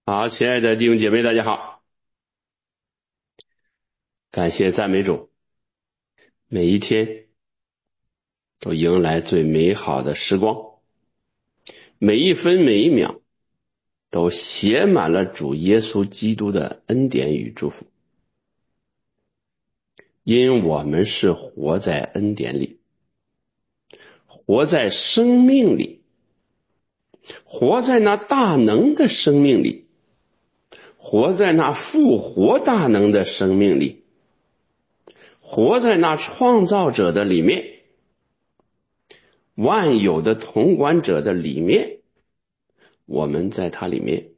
好，亲爱的弟兄姐妹，大家好，感谢赞美主，每一天都迎来最美好的时光，每一分每一秒都写满了主耶稣基督的恩典与祝福，因我们是活在恩典里，活在生命里，活在那大能的生命里，活在那复活大能的生命里，活在那创造者的里面，万有的统管者的里面，我们在他里面，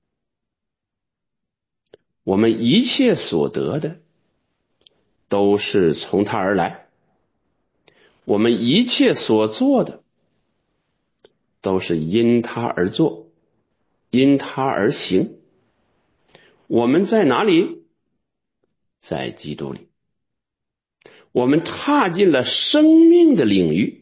我们一切所得的都是从他而来，我们一切所做的都是因他而做，因他而行。我们在哪里？在基督里。我们踏进了生命的领域，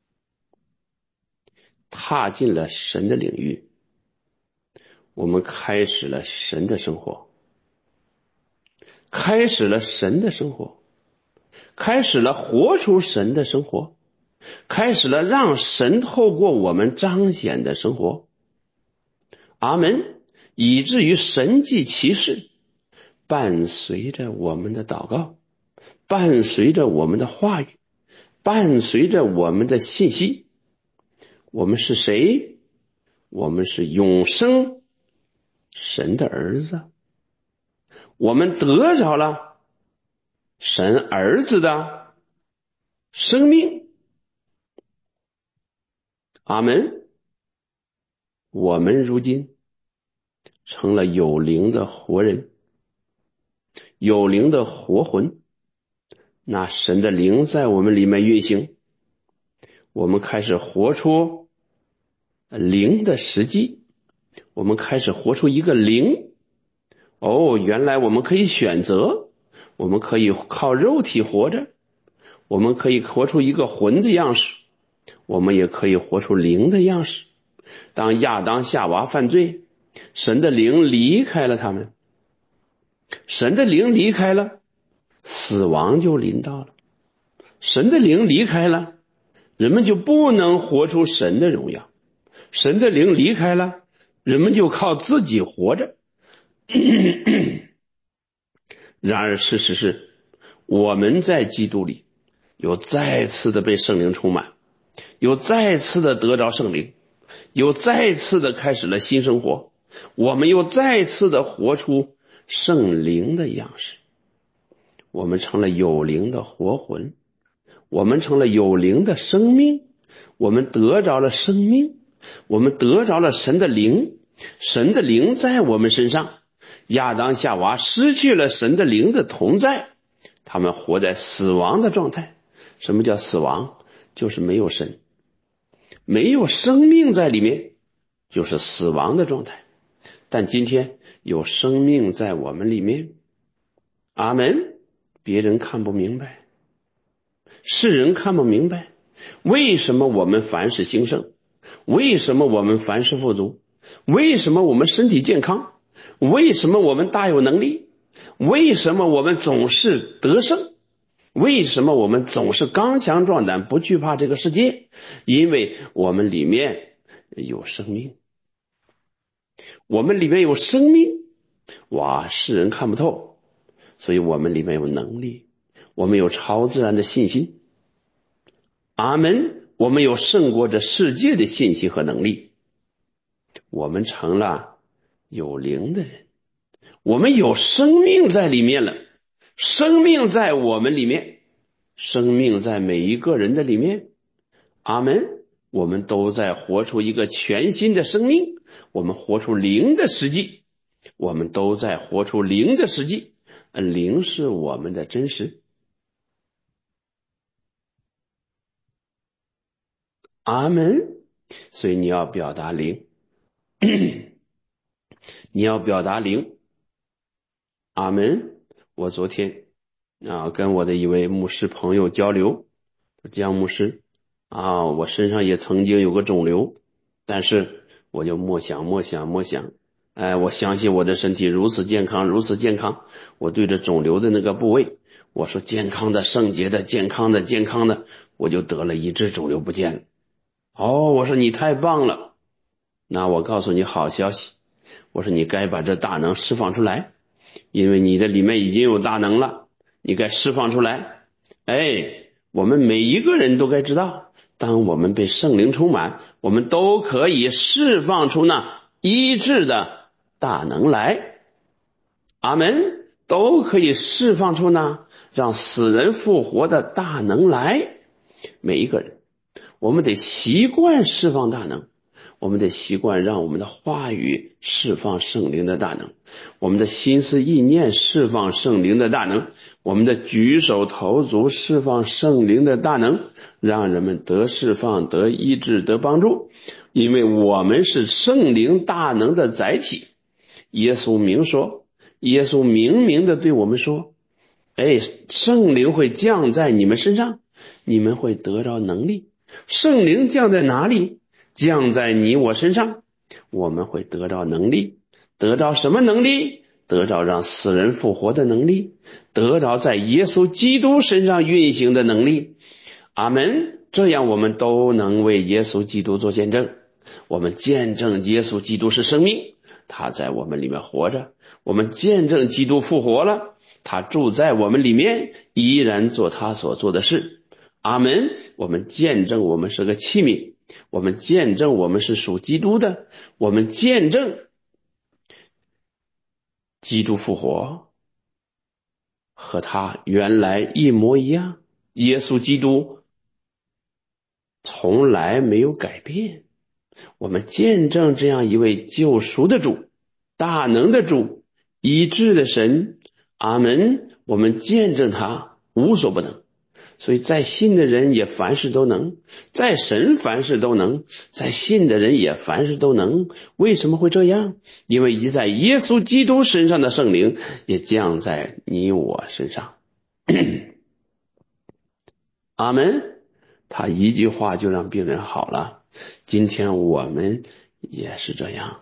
踏进了神的领域，我们开始了神的生活，开始了神的生活，开始了活出神的生活，开始了让神透过我们彰显的生活。阿门。以至于神迹奇事伴随着我们的祷告，伴随着我们的话语，伴随着我们的信息。我们是谁？我们是永生神的儿子，我们得着了神儿子的生命。阿门。我们如今成了有灵的活人，有灵的活魂，那神的灵在我们里面运行，我们开始活出灵的实际，我们开始活出一个灵。原来我们可以选择，我们可以靠肉体活着，我们可以活出一个魂的样式，我们也可以活出灵的样式。当亚当夏娃犯罪，神的灵离开了他们，神的灵离开了，死亡就临到了。神的灵离开了，人们就不能活出神的荣耀。神的灵离开了，人们就靠自己活着。然而事实是，我们在基督里又再次的被圣灵充满，又再次的得着圣灵，又再次的开始了新生活，我们又再次的活出圣灵的样式。我们成了有灵的活魂，我们成了有灵的生命，我们得着了生命，我们得着了神的灵，神的灵在我们身上。亚当夏娃失去了神的灵的同在，他们活在死亡的状态。什么叫死亡？就是没有神，没有生命在里面，就是死亡的状态。但今天有生命在我们里面。阿门。别人看不明白，世人看不明白，为什么我们凡事兴盛？为什么我们凡事富足？为什么我们身体健康？为什么我们大有能力？为什么我们总是得胜？为什么我们总是刚强壮胆，不惧怕这个世界？因为我们里面有生命，我们里面有生命。哇，世人看不透，所以我们里面有能力，我们有超自然的信心。阿门。我们有胜过这世界的信息和能力，我们成了有灵的人，我们有生命在里面了，生命在我们里面，生命在每一个人的里面。阿门。我们都在活出一个全新的生命，我们活出灵的实际，我们都在活出灵的实际，灵是我们的真实。阿门。所以你要表达灵，你要表达灵。阿门。我昨天跟我的一位牧师朋友交流，江牧师我身上也曾经有个肿瘤，但是我就默想， 我相信我的身体如此健康，如此健康。我对着肿瘤的那个部位，我说健康的、圣洁的、健康的、健康的，我就得了医治，肿瘤不见了。我说你太棒了。那我告诉你好消息，我说你该把这大能释放出来，因为你的里面已经有大能了，你该释放出来。我们每一个人都该知道，当我们被圣灵充满，我们都可以释放出那医治的大能来。阿们，都可以释放出那让死人复活的大能来。每一个人，我们得习惯释放大能，我们得习惯让我们的话语释放圣灵的大能，我们的心思意念释放圣灵的大能，我们的举手投足释放圣灵的大能，让人们得释放、得医治、得帮助。因为我们是圣灵大能的载体。耶稣明说，耶稣明的对我们说，圣灵会降在你们身上，你们会得到能力。圣灵降在哪里？降在你我身上，我们会得到能力。得到什么能力？得到让死人复活的能力，得到在耶稣基督身上运行的能力。阿们。这样我们都能为耶稣基督做见证。我们见证耶稣基督是生命，他在我们里面活着。我们见证基督复活了，他住在我们里面，依然做他所做的事。阿们。我们见证我们是个器皿，我们见证我们是属基督的，我们见证基督复活和他原来一模一样。耶稣基督从来没有改变。我们见证这样一位救赎的主，大能的主，医治的神。阿们。我们见证他无所不能，所以在信的人也凡事都能，在神凡事都能，在信的人也凡事都能。为什么会这样？因为已在耶稣基督身上的圣灵也降在你我身上。阿们。他一句话就让病人好了。今天我们也是这样。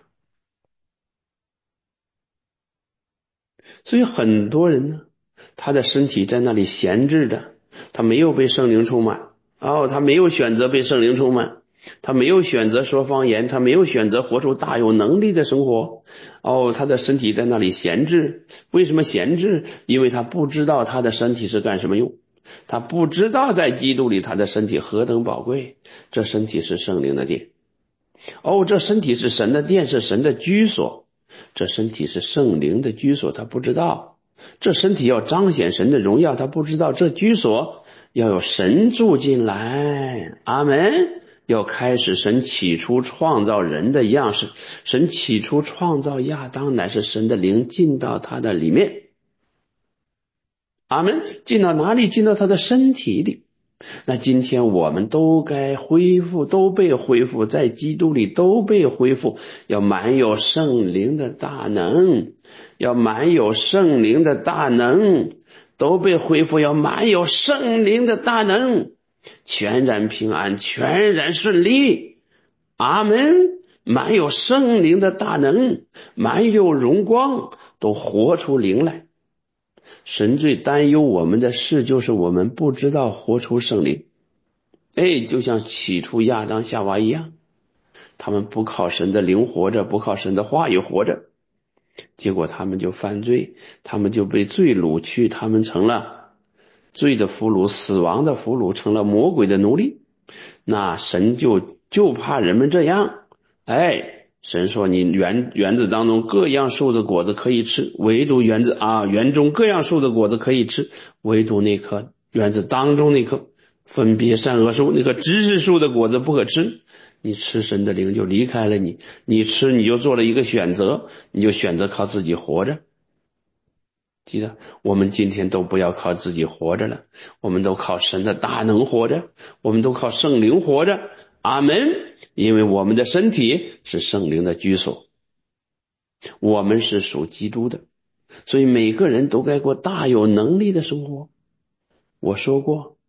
所以很多人呢，他的身体在那里闲置着，他没有被圣灵充满，他没有选择被圣灵充满，他没有选择说方言，他没有选择活出大有能力的生活。他的身体在那里闲置。为什么闲置？因为他不知道他的身体是干什么用，他不知道在基督里他的身体何等宝贵。这身体是圣灵的殿，这身体是神的殿，是神的居所，这身体是圣灵的居所，他不知道。这身体要彰显神的荣耀，他不知道这居所要有神住进来。阿们。要开始神起初创造人的样式，神起初创造亚当，乃是神的灵进到他的里面。阿们。进到哪里？进到他的身体里。那今天我们都该恢复，都被恢复，在基督里都被恢复，要满有圣灵的大能，要满有圣灵的大能，都被恢复，要满有圣灵的大能，全然平安，全然顺利。阿们。满有圣灵的大能，满有荣光，都活出灵来。神最担忧我们的事，就是我们不知道活出圣灵。就像起初亚当夏娃一样，他们不靠神的灵活着，不靠神的话语活着，结果他们就犯罪，他们就被罪掳去，他们成了罪的俘虏，死亡的俘虏，成了魔鬼的奴隶。那神就怕人们这样。神说你园子当中各样树的果子可以吃，唯独园中各样树的果子可以吃，唯独那棵园子当中那棵分别善恶树，那个知识树的果子不可吃。你吃神的灵就离开了你，你吃你就做了一个选择，你就选择靠自己活着。记得我们今天都不要靠自己活着了，我们都靠神的大能活着，我们都靠圣灵活着。阿们。因为我们的身体是圣灵的居所，我们是属基督的，所以每个人都该过大有能力的生活。我说过，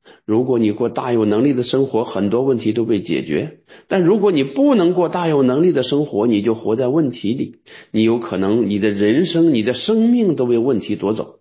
如果你过大有能力的生活，很多问题都被解决。但如果你不能过大有能力的生活，你就活在问题里，你有可能你的人生、你的生命都被问题夺走。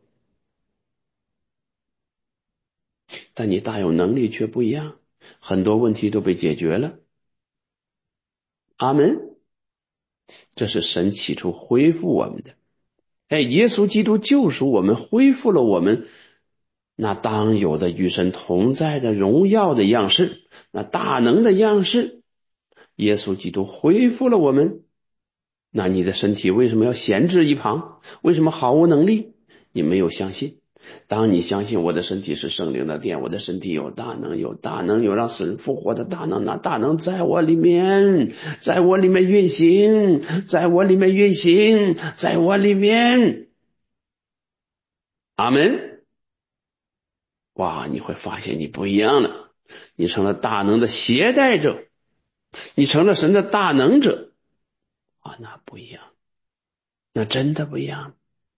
但你大有能力却不一样，很多问题都被解决了。阿门。这是神起初恢复我们的。耶稣基督救赎我们，恢复了我们那当有的与神同在的荣耀的样式，那大能的样式。耶稣基督恢复了我们，那你的身体为什么要闲置一旁？为什么毫无能力？你没有相信。当你相信我的身体是圣灵的殿，我的身体有大能，有让死人复活的大能，那大能在我里面，在我里面运行，在我里面运行，在我里面。阿门。哇，你会发现你不一样了，你成了大能的携带者，你成了神的大能者啊，那不一样，那真的不一样。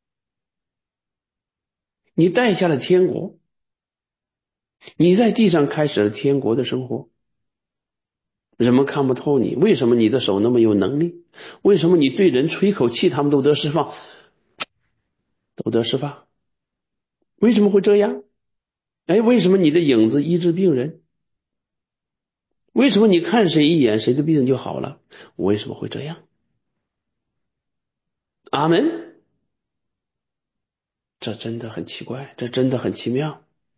你带下了天国，你在地上开始了天国的生活。人们看不透你，为什么你的手那么有能力？为什么你对人吹口气他们都得释放？都得释放？为什么会这样？为什么你的影子医治病人？为什么你看谁一眼谁的病就好了？为什么会这样？阿门。这真的很奇怪，这真的很奇妙。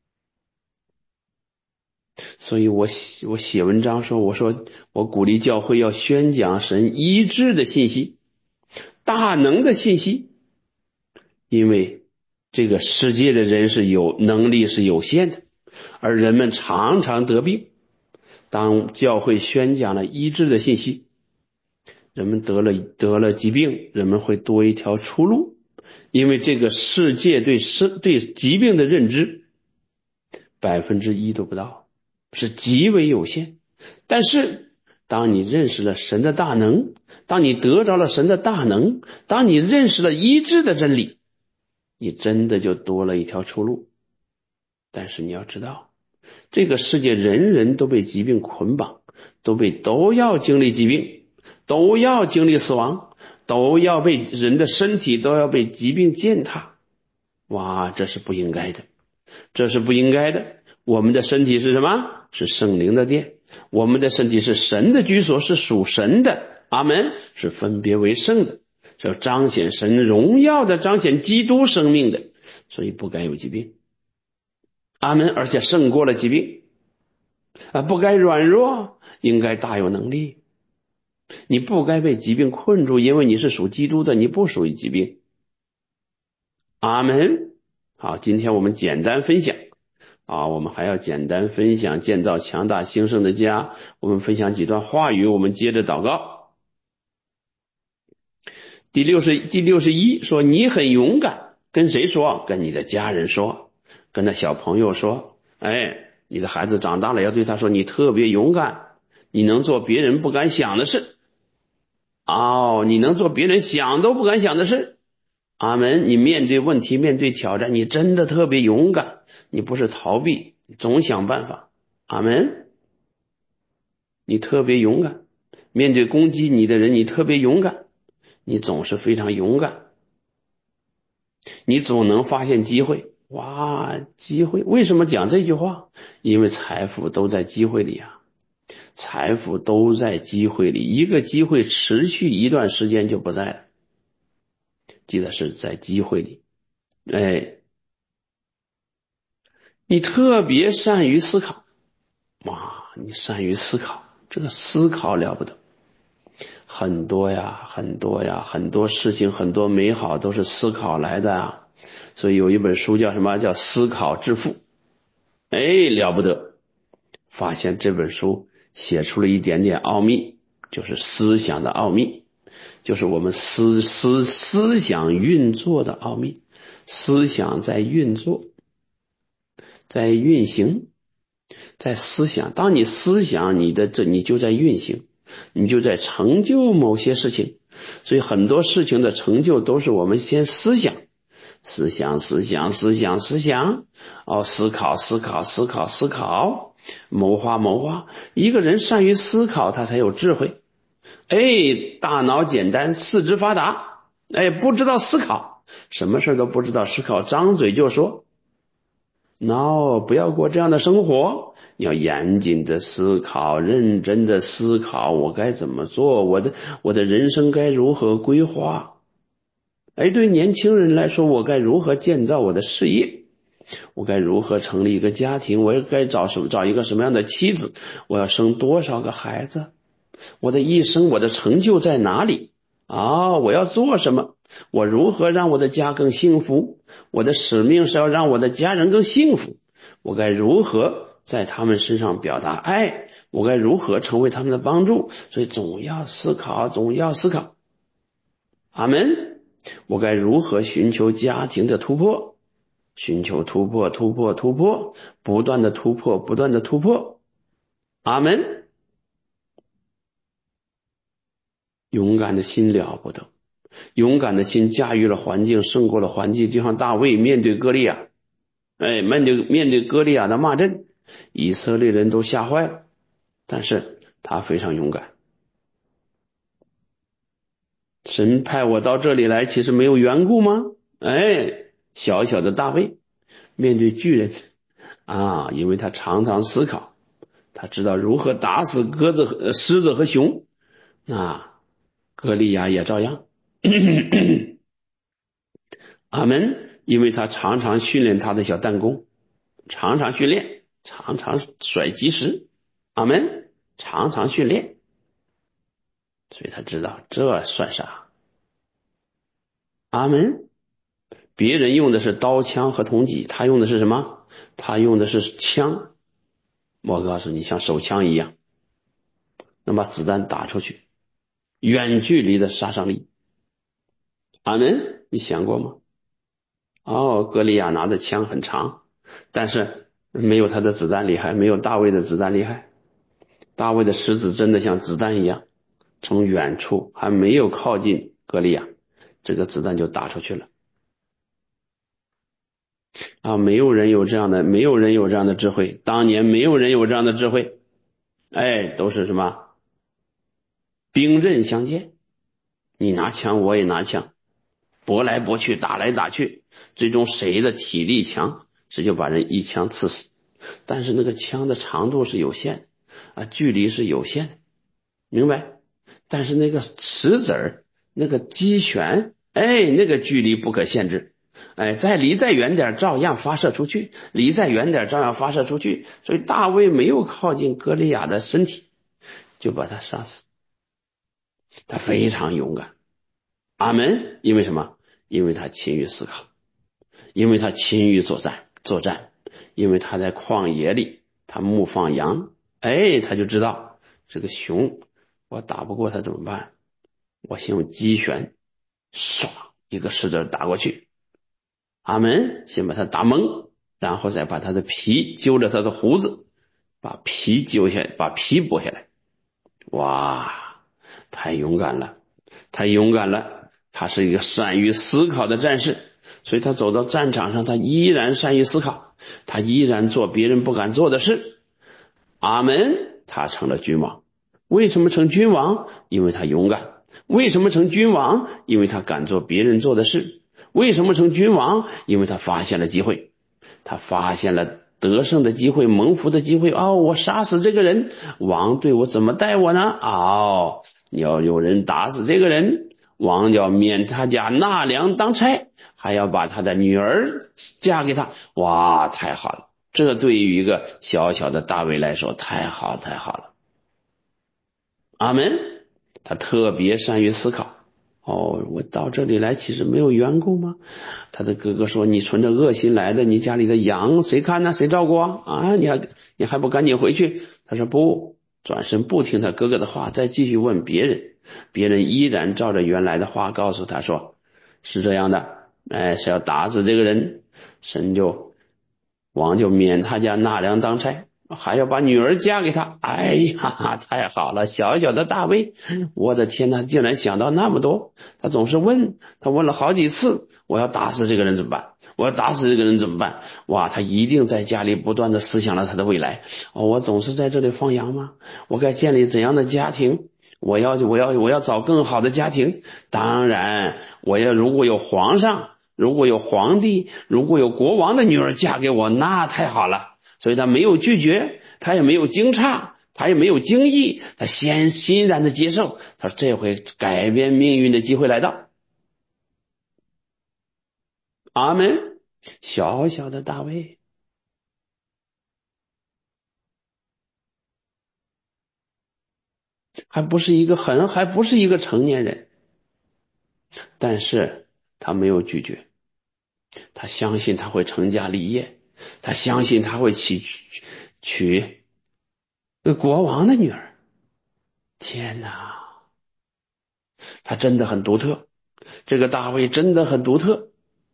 所以我写文章说，我鼓励教会要宣讲神医治的信息，大能的信息。因为这个世界的人是有能力是有限的，而人们常常得病。当教会宣讲了医治的信息，人们得了疾病，人们会多一条出路。因为这个世界对疾病的认知1%都不到，是极为有限。但是当你认识了神的大能，当你得着了神的大能，当你认识了医治的真理，你真的就多了一条出路。但是你要知道，这个世界人人都被疾病捆绑，都要经历疾病，都要经历死亡，都要被人的身体都要被疾病践踏。哇，这是不应该的，这是不应该的。我们的身体是什么？是圣灵的殿，我们的身体是神的居所，是属神的。阿门。是分别为圣的，是要彰显神荣耀的，彰显基督生命的，所以不该有疾病。阿门。而且胜过了疾病不该软弱，应该大有能力。你不该被疾病困住，因为你是属基督的，你不属于疾病。阿门。好，今天我们简单分享我们还要简单分享建造强大兴盛的家。我们分享几段话语，我们接着祷告。第61说，你很勇敢，跟谁说？跟你的家人说，跟那小朋友说。你的孩子长大了要对他说，你特别勇敢，你能做别人不敢想的事。你能做别人想都不敢想的事。阿门。你面对问题，面对挑战，你真的特别勇敢，你不是逃避，你总想办法。阿门。你特别勇敢，面对攻击你的人，你特别勇敢，你总是非常勇敢，你总能发现机会。哇，机会！为什么讲这句话？因为财富都在机会里啊，财富都在机会里，一个机会持续一段时间就不在了，记得是在机会里。你特别善于思考。你善于思考，这个思考了不得，很多事情，很多美好都是思考来的啊。所以有一本书叫什么？叫思考致富。了不得，发现这本书写出了一点点奥秘，就是思想的奥秘，就是我们思想运作的奥秘。思想在运作，在运行，在思想。当你思想你就在运行，你就在成就某些事情。所以很多事情的成就都是我们先思想， 思想，哦，思考，谋划。一个人善于思考，他才有智慧。大脑简单，四肢发达，不知道思考，什么事都不知道思考，张嘴就说。No， 不要过这样的生活，你要严谨的思考，认真的思考，我该怎么做，我的人生该如何规划。对年轻人来说，我该如何建造我的事业，我该如何成立一个家庭，我该找一个什么样的妻子，我要生多少个孩子，我的一生我的成就在哪里我要做什么，我如何让我的家更幸福，我的使命是要让我的家人更幸福，我该如何在他们身上表达爱，我该如何成为他们的帮助，所以总要思考。阿们。我该如何寻求家庭的突破，寻求突破，不断的突破。阿们。勇敢的心了不得，勇敢的心驾驭了环境，胜过了环境，就像大卫面对歌利亚，面对歌利亚的骂阵，以色列人都吓坏了，但是他非常勇敢。神派我到这里来，其实没有缘故吗？小小的大卫面对巨人因为他常常思考，他知道如何打死狮子和熊，歌利亚也照样。阿门。因为他常常训练他的小弹弓，常常训练，常常甩击石。阿门。常常训练，所以他知道这算啥。阿门。别人用的是刀枪和铜戟，他用的是什么？他用的是枪。我告诉你，像手枪一样，能把子弹打出去，远距离的杀伤力。阿门。你想过吗？歌利亚拿的枪很长，但是没有他的子弹厉害，没有大卫的子弹厉害。大卫的石子真的像子弹一样，从远处还没有靠近歌利亚，这个子弹就打出去了。没有人有这样的智慧，当年没有人有这样的智慧。都是什么？兵刃相见，你拿枪我也拿枪，搏来搏去，打来打去，最终谁的体力强，谁就把人一枪刺死。但是那个枪的长度是有限的距离是有限的，明白？但是那个石子儿，那个击旋，那个距离不可限制。再离再远点照样发射出去，所以大卫没有靠近歌利亚的身体，就把他杀死。他非常勇敢。阿门。因为什么？因为他勤于思考，因为他勤于作战，因为他在旷野里，他牧放羊，他就知道这个熊我打不过他怎么办，我先用击旋，唰一个石子打过去。阿门。先把他打懵，然后再把他的皮揪着他的胡子，把皮剥下来。哇，太勇敢了，他是一个善于思考的战士，所以他走到战场上，他依然善于思考，他依然做别人不敢做的事。阿门。他成了君王。为什么成君王？因为他勇敢。为什么成君王？因为他敢做别人做的事。为什么成君王？因为他发现了机会，他发现了得胜的机会，蒙福的机会。我杀死这个人，王对我怎么待我呢？要有人打死这个人，王要免他家纳粮当差，还要把他的女儿嫁给他。哇，太好了，这对于一个小小的大卫来说太好了。阿门。他特别善于思考。我到这里来其实没有缘故吗？他的哥哥说，你存着恶心来的，你家里的羊谁看呢？谁照顾你还不赶紧回去？他说不，转身不听他哥哥的话，再继续问别人。别人依然照着原来的话告诉他说，是这样的，是要打死这个人，王就免他家纳粮当差，还要把女儿嫁给他。太好了，小小的大卫，我的天哪，竟然想到那么多。他总是问，他问了好几次， 我要打死这个人怎么办？我要打死这个人怎么办？哇，他一定在家里不断的思想了他的未来。哦，我总是在这里放羊吗？我该建立怎样的家庭？我要找更好的家庭。当然，如果有皇上，如果有皇帝，如果有国王的女儿嫁给我，那太好了。所以他没有拒绝，他也没有惊诧，他也没有惊异，他欣然的接受。他说这回改变命运的机会来到。阿门。小小的大卫还不是一个成年人，但是他没有拒绝，他相信他会成家立业，他相信他会娶国王的女儿。天哪，他真的很独特，这个大卫真的很独特。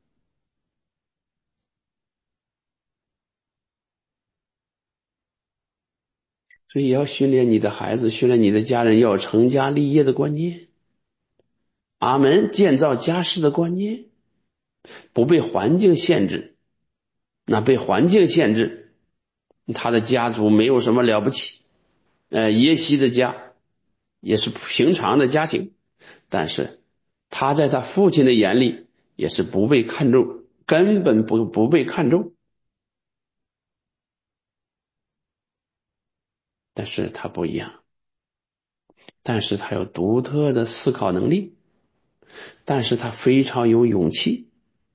所以要训练你的孩子，训练你的家人要有成家立业的观念。阿门。建造家室的观念，不被环境限制。那被环境限制，他的家族没有什么了不起。耶西的家也是平常的家庭，但是他在他父亲的眼里也是不被看重，根本不被看重。但是他不一样，但是他有独特的思考能力，但是他非常有勇气，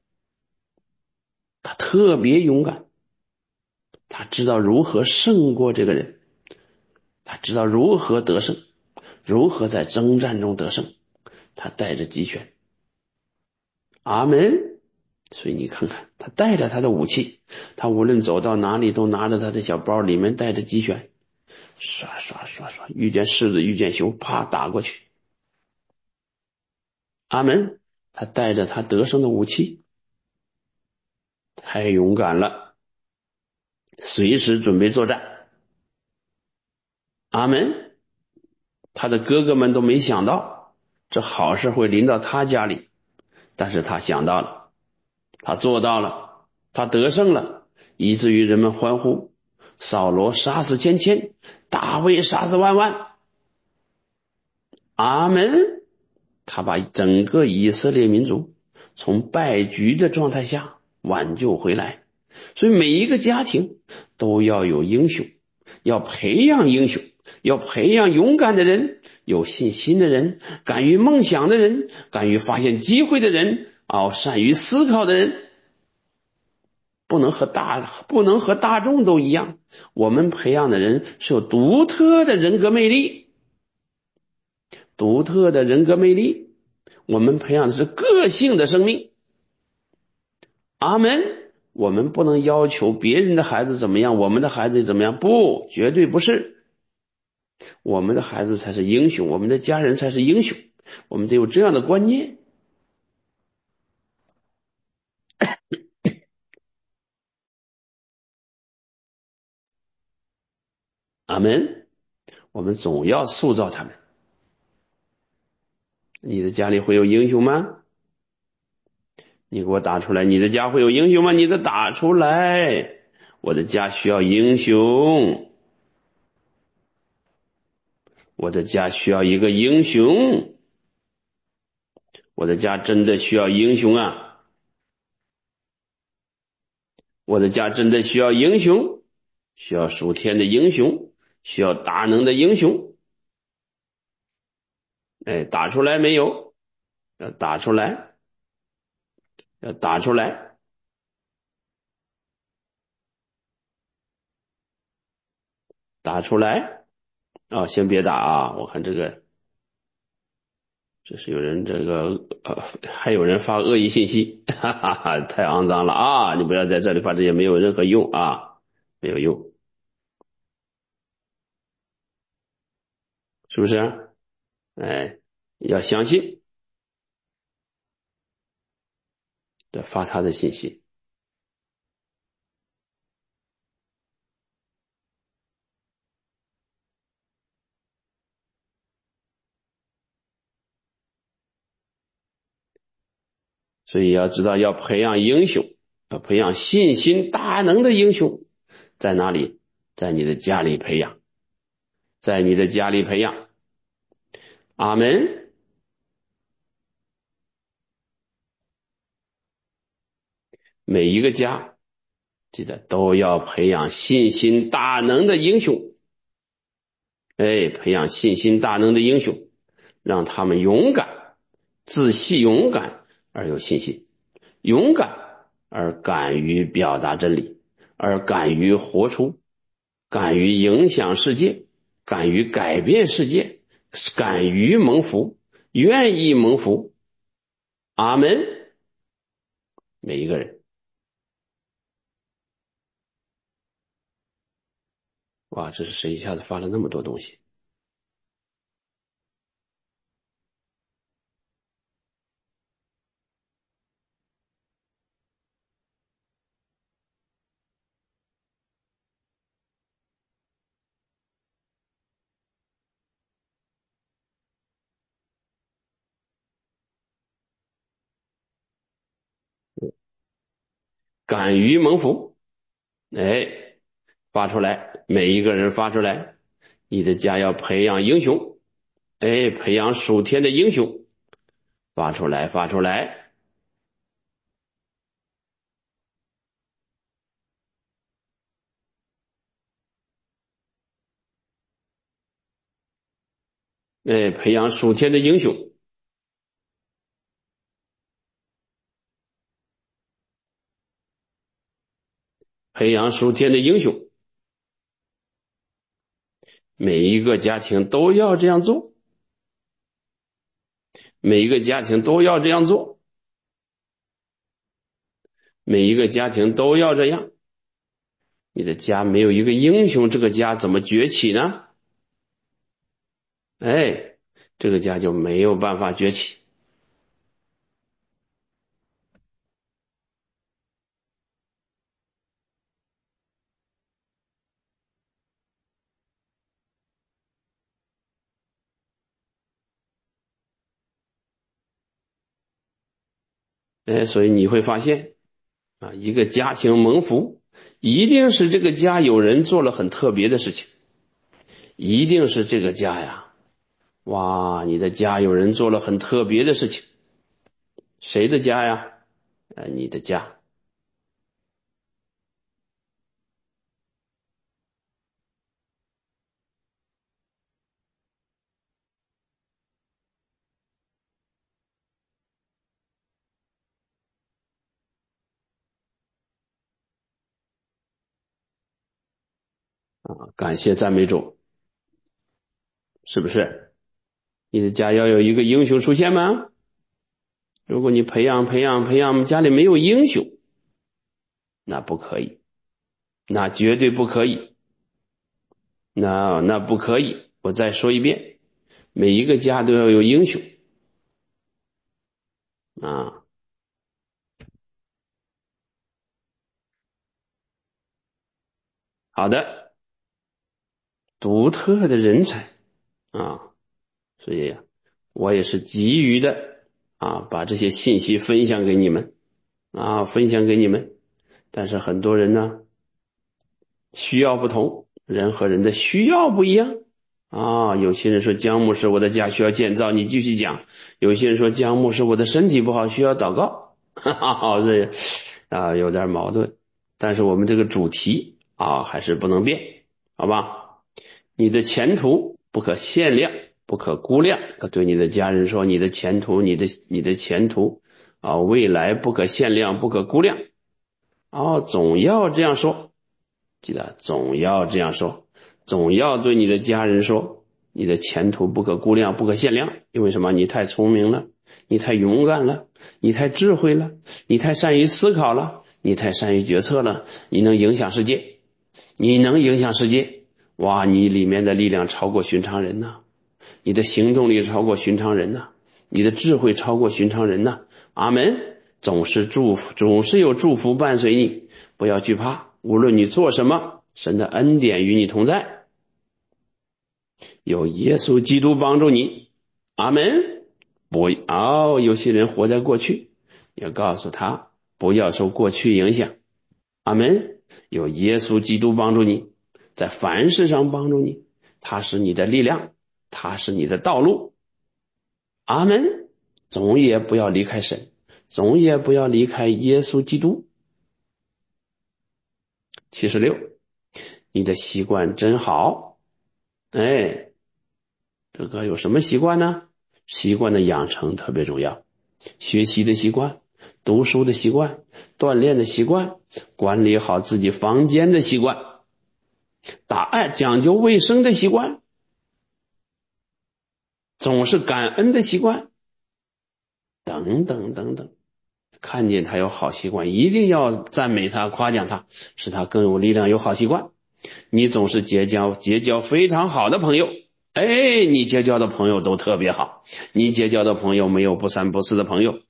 他特别勇敢，他知道如何胜过这个人，他知道如何得胜，如何在征战中得胜，他带着集权。阿门。所以你看看，他带着他的武器，他无论走到哪里都拿着他的小包，里面带着鸡拳，刷刷刷刷，遇见狮子遇见熊，啪打过去。阿门。他带着他得胜的武器，太勇敢了，随时准备作战。阿门。他的哥哥们都没想到这好事会临到他家里，但是他想到了，他做到了，他得胜了，以至于人们欢呼：扫罗杀死千千，大卫杀死万万。阿门。他把整个以色列民族从败局的状态下挽救回来。所以每一个家庭都要有英雄，要培养英雄，要培养勇敢的人，有信心的人，敢于梦想的人，敢于发现机会的人，善于思考的人。不能和大众都一样，我们培养的人是有独特的人格魅力，独特的人格魅力，我们培养的是个性的生命。阿门。我们不能要求别人的孩子怎么样，我们的孩子怎么样，不，绝对不是。我们的孩子才是英雄，我们的家人才是英雄，我们得有这样的观念。阿门。我们总要塑造他们。你的家里会有英雄吗？你给我打出来，你的家会有英雄吗？你的打出来，我的家需要英雄，我的家需要一个英雄，我的家真的需要英雄啊，我的家真的需要英雄，需要属天的英雄，需要大能的英雄。打出来没有？要打出来，要打出来，打出来。先别打啊，我看这是有人还有人发恶意信息，哈哈哈，太肮脏了啊！你不要在这里发这些，没有任何用啊，没有用，是不是？要相信，发他的信息。 所以要知道要培养英雄，要培养信心大能的英雄，在哪里？在你的家里培养，在你的家里培养。阿门。每一个家记得都要培养信心大能的英雄，培养信心大能的英雄，让他们勇敢，自信勇敢而有信心，勇敢而敢于表达真理，而敢于活出，敢于影响世界，敢于改变世界，敢于蒙福，愿意蒙福。阿门。每一个人。哇，这是谁一下子发了那么多东西？敢于蒙福，发出来，每一个人发出来。你的家要培养英雄，培养属天的英雄，发出来，发出来。培养属天的英雄，培养属天的英雄。每一个家庭都要这样做，每一个家庭都要这样做，每一个家庭都要这样。你的家没有一个英雄，这个家怎么崛起呢？这个家就没有办法崛起。所以你会发现一个家庭蒙福，一定是这个家有人做了很特别的事情，一定是这个家呀，哇，你的家有人做了很特别的事情。谁的家呀？你的家。感谢赞美主，是不是？你的家要有一个英雄出现吗？如果你培养家里没有英雄，那不可以，那绝对不可以，那不可以。我再说一遍，每一个家都要有英雄啊。好的，独特的人才啊，所以我也是急于的把这些信息分享给你们分享给你们。但是很多人呢，需要不同，人和人的需要不一样有些人说姜牧师我的家需要建造，你继续讲。有些人说姜牧师我的身体不好需要祷告，这有点矛盾。但是我们这个主题还是不能变，好吧？你的前途不可限量，不可估量。要对你的家人说，你的前途，你的前途未来不可限量，不可估量。总要这样说，记得总要这样说，总要对你的家人说，你的前途不可估量，不可限量。因为什么？你太聪明了，你太勇敢了，你太智慧了，你太善于思考了，你太善于决策了，你能影响世界，你能影响世界。哇，你里面的力量超过寻常人呐，你的行动力超过寻常人呐，你的智慧超过寻常人呐。阿门。总是祝福，总是有祝福伴随你，不要惧怕，无论你做什么，神的恩典与你同在，有耶稣基督帮助你。阿门。有些人活在过去， 要告诉他不要受过去影响。阿门。有耶稣基督帮助你，在凡事上帮助你，他是你的力量，他是你的道路。阿门。总也不要离开神，总也不要离开耶稣基督。76，你的习惯真好。哎，这个有什么习惯呢？习惯的养成特别重要，学习的习惯，读书的习惯，锻炼的习惯，管理好自己房间的习惯，讲究卫生的习惯，总是感恩的习惯，等等等等。看见他有好习惯，一定要赞美他，夸奖他，使他更有力量，有好习惯。你总是结交非常好的朋友，哎，你结交的朋友都特别好，你结交的朋友没有不三不四的朋友。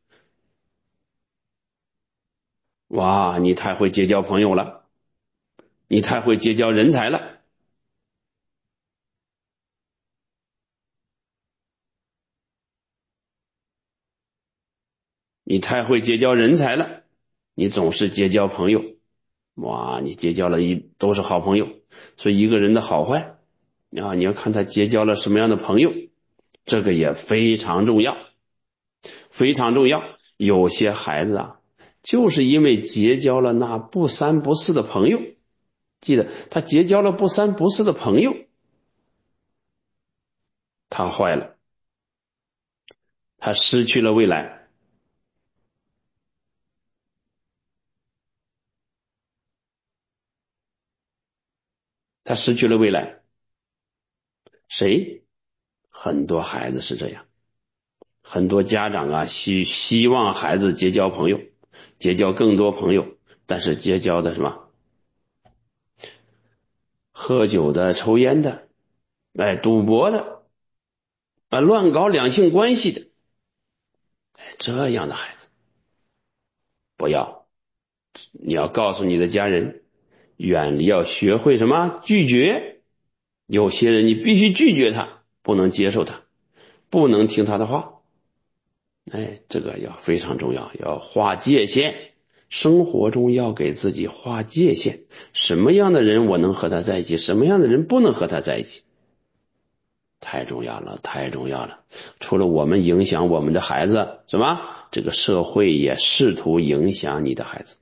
哇，你太会结交朋友了，你太会结交人才了，你太会结交人才了，你总是结交朋友。哇，你结交了都是好朋友。所以一个人的好坏啊，你要看他结交了什么样的朋友，这个也非常重要，非常重要。有些孩子啊，就是因为结交了那不三不四的朋友，记得他结交了不三不四的朋友，他坏了，他失去了未来，他失去了未来。谁？很多孩子是这样，很多家长啊，希望孩子结交朋友，结交更多朋友，但是结交的什么？喝酒的、抽烟的，哎，赌博的，啊，乱搞两性关系的，这样的孩子不要。你要告诉你的家人，远离，要学会什么？拒绝。有些人你必须拒绝他，不能接受他，不能听他的话。哎，这个要非常重要，要划界限。生活中要给自己划界限，什么样的人我能和他在一起，什么样的人不能和他在一起，太重要了，太重要了。除了我们影响我们的孩子，什么？这个社会也试图影响你的孩子。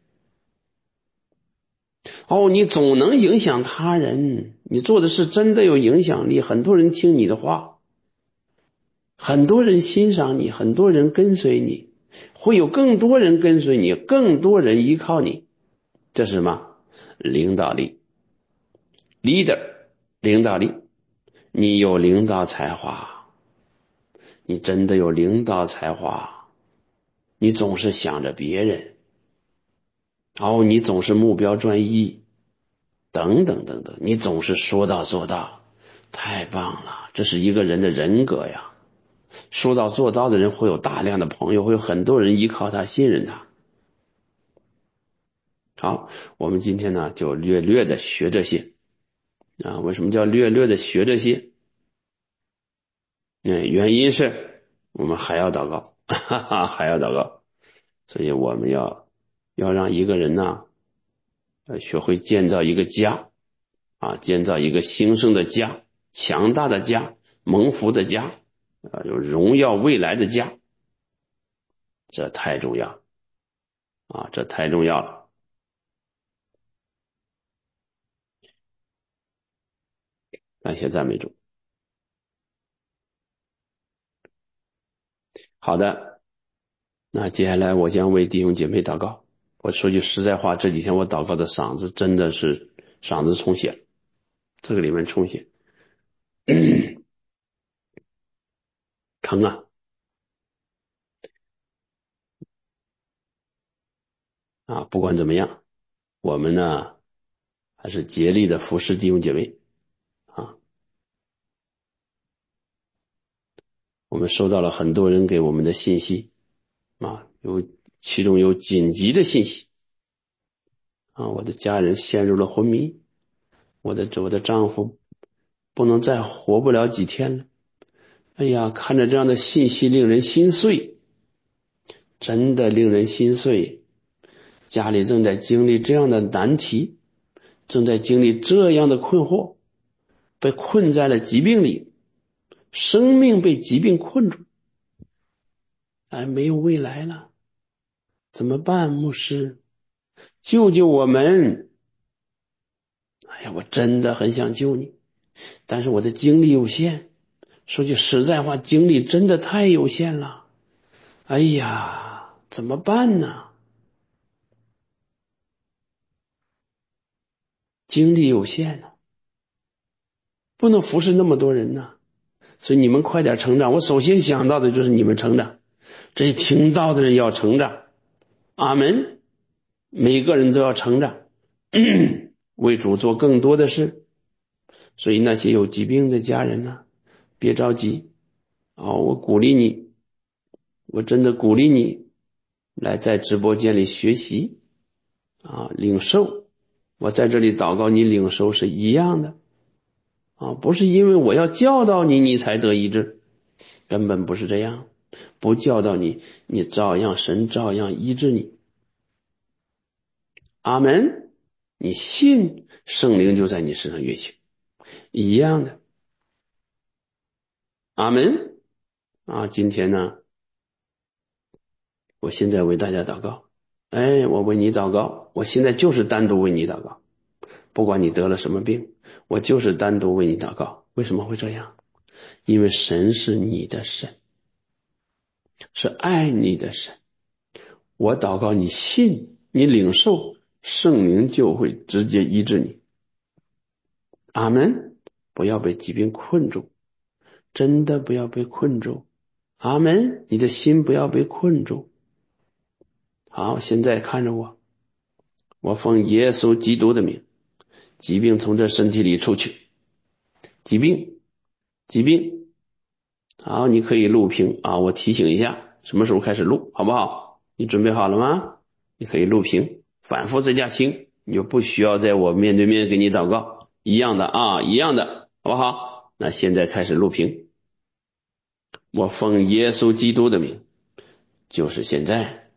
哦，你总能影响他人，你做的事真的有影响力，很多人听你的话，很多人欣赏你，很多人跟随你，会有更多人跟随你，更多人依靠你。这是什么？领导力 ，leader， 领导力。你有领导才华，你真的有领导才华，你总是想着别人，你总是目标专一，等等等等，你总是说到做到，太棒了，这是一个人的人格呀。说到做到的人会有大量的朋友，会有很多人依靠他，信任他。好，我们今天呢就略略的学这些啊。为什么叫略略的学这些？原因是我们还要祷告，哈哈，还要祷告。所以我们要让一个人呢，学会建造一个家啊，建造一个兴盛的家，强大的家，蒙福的家，有荣耀未来的家，这太重要啊，这太重要了。感谢赞美主。好的，那接下来我将为弟兄姐妹祷告。我说句实在话，这几天我祷告的嗓子真的是嗓子充血了，这个里面充血，疼啊！不管怎么样，我们呢还是竭力的服侍弟兄姐妹啊。我们收到了很多人给我们的信息啊，其中有紧急的信息啊，我的家人陷入了昏迷，我的丈夫不能再活不了几天了。哎呀，看着这样的信息令人心碎。 真的令人心碎。家里正在经历这样的难题，正在经历这样的困惑，被困在了疾病里，生命被疾病困住，没有未来了，怎么办？牧师，救救我们！我真的很想救你，但是我的精力有限，说句实在话，精力真的太有限了。怎么办呢？精力有限呢，不能服侍那么多人呢。所以你们快点成长，我首先想到的就是你们成长，这些听到的人要成长。阿们，每个人都要成长，为主做更多的事。所以那些有疾病的家人呢，别着急我鼓励你，我真的鼓励你来在直播间里学习领受。我在这里祷告，你领受是一样的不是因为我要教导你，你才得医治，根本不是这样。不教导你，你照样神照样医治你。阿们，你信，圣灵就在你身上运行，一样的。阿们今天呢，我现在为大家祷告。我为你祷告，我现在就是单独为你祷告，不管你得了什么病，我就是单独为你祷告。为什么会这样？因为神是你的神，是爱你的神。我祷告，你信，你领受，圣灵就会直接医治你。阿们，不要被疾病困住，真的不要被困住。阿们，你的心不要被困住。好，现在看着我，我奉耶稣基督的名，疾病从这身体里出去。疾病，好，你可以录屏我提醒一下什么时候开始录，好不好？你准备好了吗？你可以录屏，反复在家听，你就不需要在我面对面给你祷告，一样的一样的，好不好？那现在开始录屏。我奉耶稣基督的名，就是现在，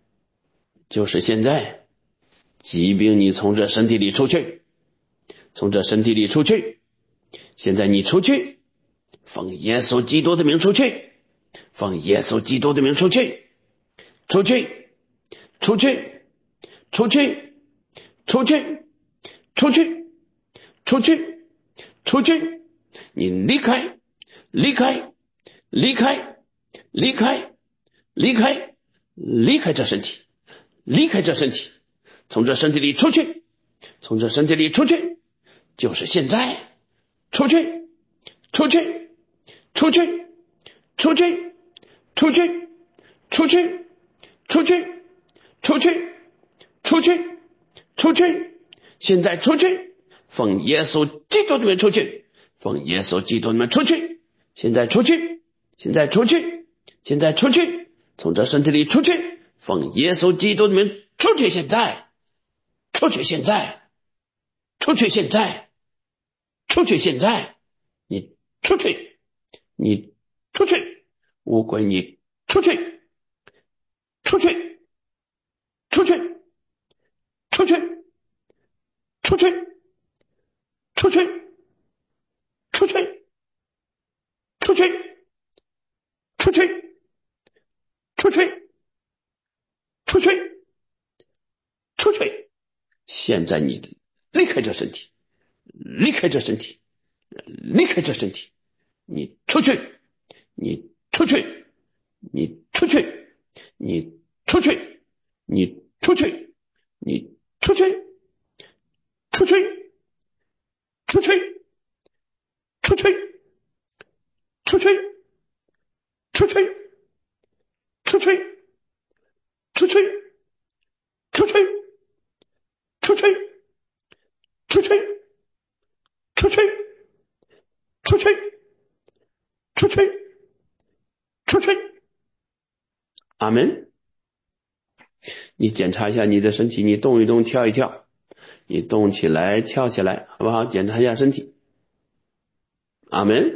疾病你从这身体里出去，从这身体里出去，现在你出去，奉耶稣基督的名出去，奉耶稣基督的名出去，出去，出去，出去，出去，出去，出去，出去，你离开，离开，离开，离开，离开，离开这身体，离开这身体，从这身体里出去，从这身体里出去，就是现在，出去，出去，出去，出去，出去，出去，出去，出去，出去，出去，现在出去，奉耶稣基督的名出去，奉耶稣基督的名出去，现在出去，现在出去，现在出去，从这身体里出去，奉耶稣基督的名出去，现在，出去，现在，出去，现在，出去，现在，你出去，你出去，乌龟你出去，出去，出去，出去，出去，出去，出去，出去，出去，出去，出去，出去！现在你离开这身体，离开这身体，离开这身体，你出去，你出去，你出去，你出去，你出去，你出去，出去，出去，出去，出去，出去，出去，出去，出去，出去，出去，出去，出去，出去，出去。阿门。你检查一下你的身体，你动一动，跳一跳，你动起来，跳起来，好不好？检查一下身体。阿门。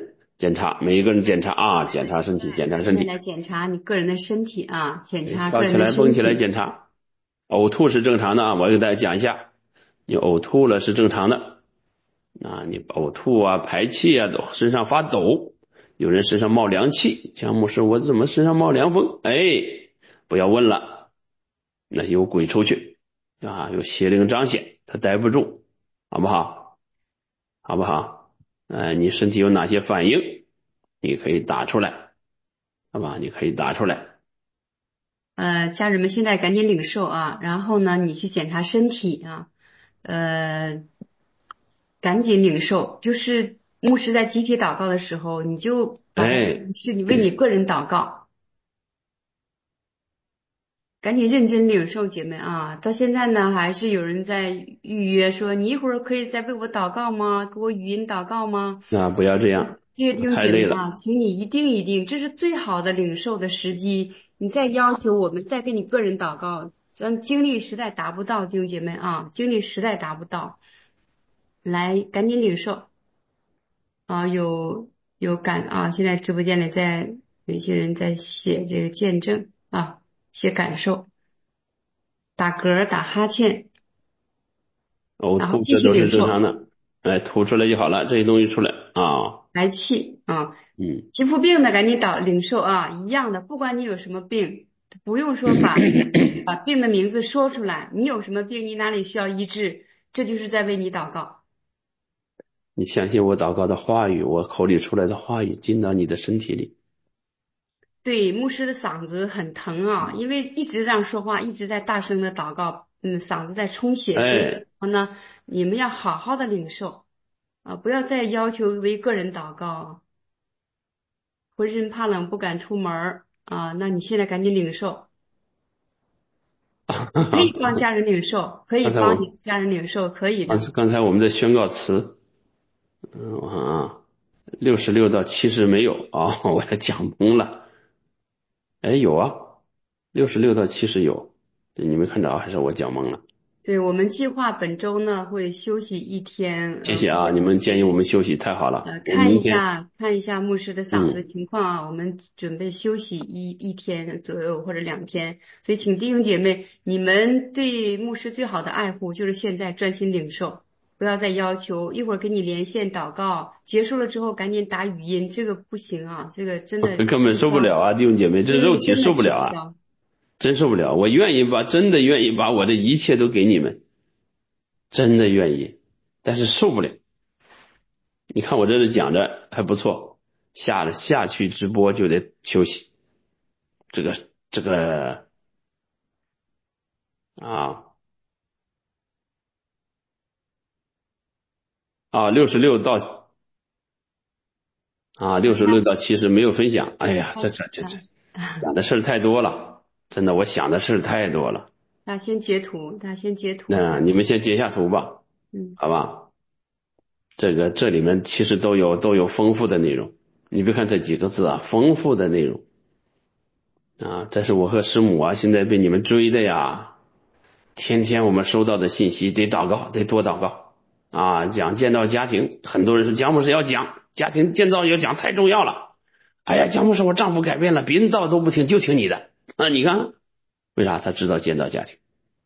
检查，每一个人检查啊，检查身体，检查身体。 现在来检查你个人的身体啊，检查个跳起来、 人的身蹦起来体。 检查。呕吐是正常的啊，我给大家讲一下，你呕吐了是正常的啊，你呕吐啊、排气啊，身上发抖，有人身上冒凉气，姜牧师我怎么身上冒凉风？哎，不要问了，那有鬼出去啊，有邪灵彰显，他待不住，好不好？好不好？你身体有哪些反应？你可以打出来，好吧？你可以打出来。 家人们现在赶紧领受啊，然后呢，你去检查身体啊，赶紧领受。就是牧师在集体祷告的时候，你就把它哎， 是你为你个人祷告，赶紧认真领受，姐妹啊！到现在呢，还是有人在预约说，你一会儿可以再为我祷告吗？给我语音祷告吗？ 那不要这样， 这些弟兄太累了。 姐妹啊，请你一定，这是最好的领受的时机。你再要求我们再给你个人祷告，咱精力实在达不到，弟兄姐妹啊，精力实在达不到，来赶紧领受啊！有感啊！现在直播间里有一些人在写这个见证啊，写感受，打嗝、打哈欠，然后呕吐继续这都是领受。 正常的，哎，吐出来就好了，这些东西出来啊， 排气啊， 嗯， 皮肤病的赶紧领受啊，一样的，不管你有什么病，不用说把病的名字说出来，你有什么病，你哪里需要医治，这就是在为你祷告。 你相信我祷告的话语，我口里出来的话语进到你的身体里。 对，牧师的嗓子很疼啊，因为一直这样说话，一直在大声的祷告，嗓子在充血，所以哎， 呢，你们要好好的领受啊，不要再要求为个人祷告，浑身怕冷不敢出门儿啊，那你现在赶紧领受。你可以帮家人领受，可以刚才我帮你家人领受，可以的。 刚才我们的宣告词，我看啊，66到70没有啊，我也讲懵了。哎，有啊，66到70有，你没看着啊还是我讲懵了？ 对，我们计划本周呢会休息一天， 谢谢啊， 或者你们建议我们休息，太好了。我看一明天， 下牧师的嗓子嗯， 情况啊，我们准备休息一天左右或者2天，所以请弟兄姐妹，你们对牧师最好的爱护就是现在专心领受，不要再要求一会儿跟你连线祷告，结束了之后赶紧打语音，这个不行啊，这个真的根本吃不消， 受不了啊，弟兄姐妹，这肉体精力真的受不了啊。 吃不消。 真受不了，我真的愿意把我的一切都给你们，真的愿意，但是受不了。你看我这是讲着还不错，下去直播就得休息，这个这个啊66到70没有分享，哎呀，这想的事儿太多了，真的我想的事儿太多了。 大家先截图一那下。 你们先截下图吧， 嗯， 好吧？这里面其实都有丰富的内容，你别看这几个字啊，丰富的内容啊，这是我和师母啊现在被你们追的呀，天天我们收到的信息得祷告，得多祷告啊，讲建造家庭，很多人说姜牧师要讲家庭建造要讲太重要了，哎呀，姜牧师我丈夫改变了，别人道都不听，就听你的啊，你看为啥他知道建造家庭？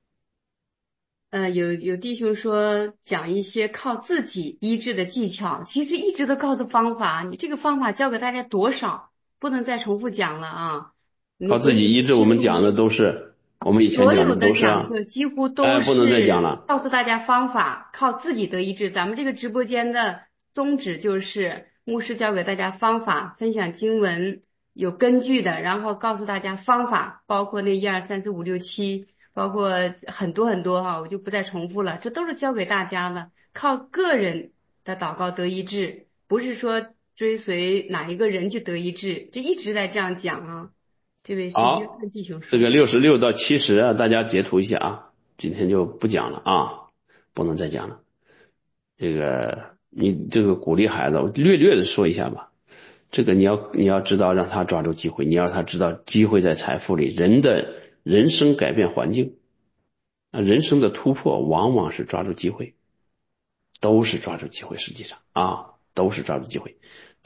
有弟兄说讲一些靠自己医治的技巧，其实一直都告诉方法，你这个方法教给大家多少，不能再重复讲了啊。你靠们给你自己医治，我去注意， 们讲的都是我们以前讲的所有的都是啊， 讲课几乎都哎，不能再讲是了。 告诉大家方法，靠自己得医治。咱们这个直播间的宗旨就是牧师教给大家方法，分享经文有根据的，然后告诉大家方法，包括那1、2、3、4、5、6、7，包括很多很多哈，我就不再重复了。这都是教给大家的，靠个人的祷告得医治，不是说追随哪一个人去得医治，这一直在这样讲啊。这位是约好， 翰弟兄说。 这个66到70啊，大家截图一下啊，今天就不讲了啊，不能再讲了。这个你这个鼓励孩子，我略的说一下吧。这个你要知道，让他抓住机会，你要让他知道机会在财富里，人的人生改变环境啊，人生的突破往往是抓住机会，都是抓住机会，实际上啊，都是抓住机会。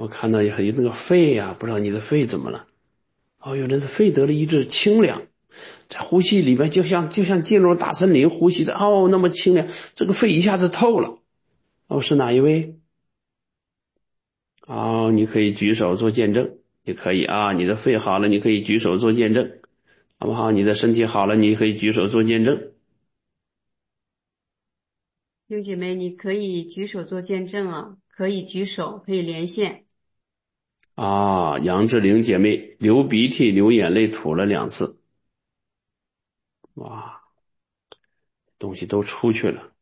我看到有那个肺呀、不知道你的肺怎么了？哦，有人的肺得了一阵清凉，在呼吸里边就像进入大森林呼吸的哦，那么清凉，这个肺一下子透了。哦，是哪一位？哦，你可以举手做见证，也可以啊。你的肺好了，你可以举手做见证，好不好？你的身体好了，你可以举手做见证。 弟兄姐妹，你可以举手做见证啊，可以举手，可以连线。 啊，杨志玲姐妹流鼻涕流眼泪吐了2次，哇，东西都出去了。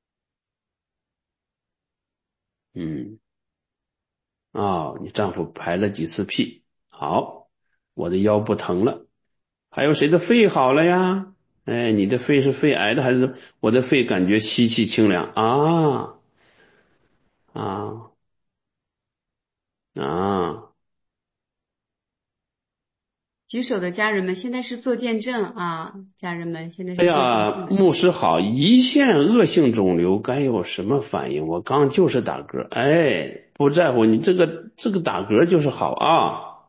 嗯，啊，你丈夫排了几次屁？好，我的腰不疼了。还有谁的肺好了呀？哎，你的肺是肺癌的还是我的肺感觉吸气清凉啊啊啊！ 举手的家人们，现在是做见证啊，家人们现在哎是做见呀， 证。 牧师好，胰腺恶性肿瘤该有什么反应？我刚就是打嗝，哎，不在乎你这个打嗝就是好啊，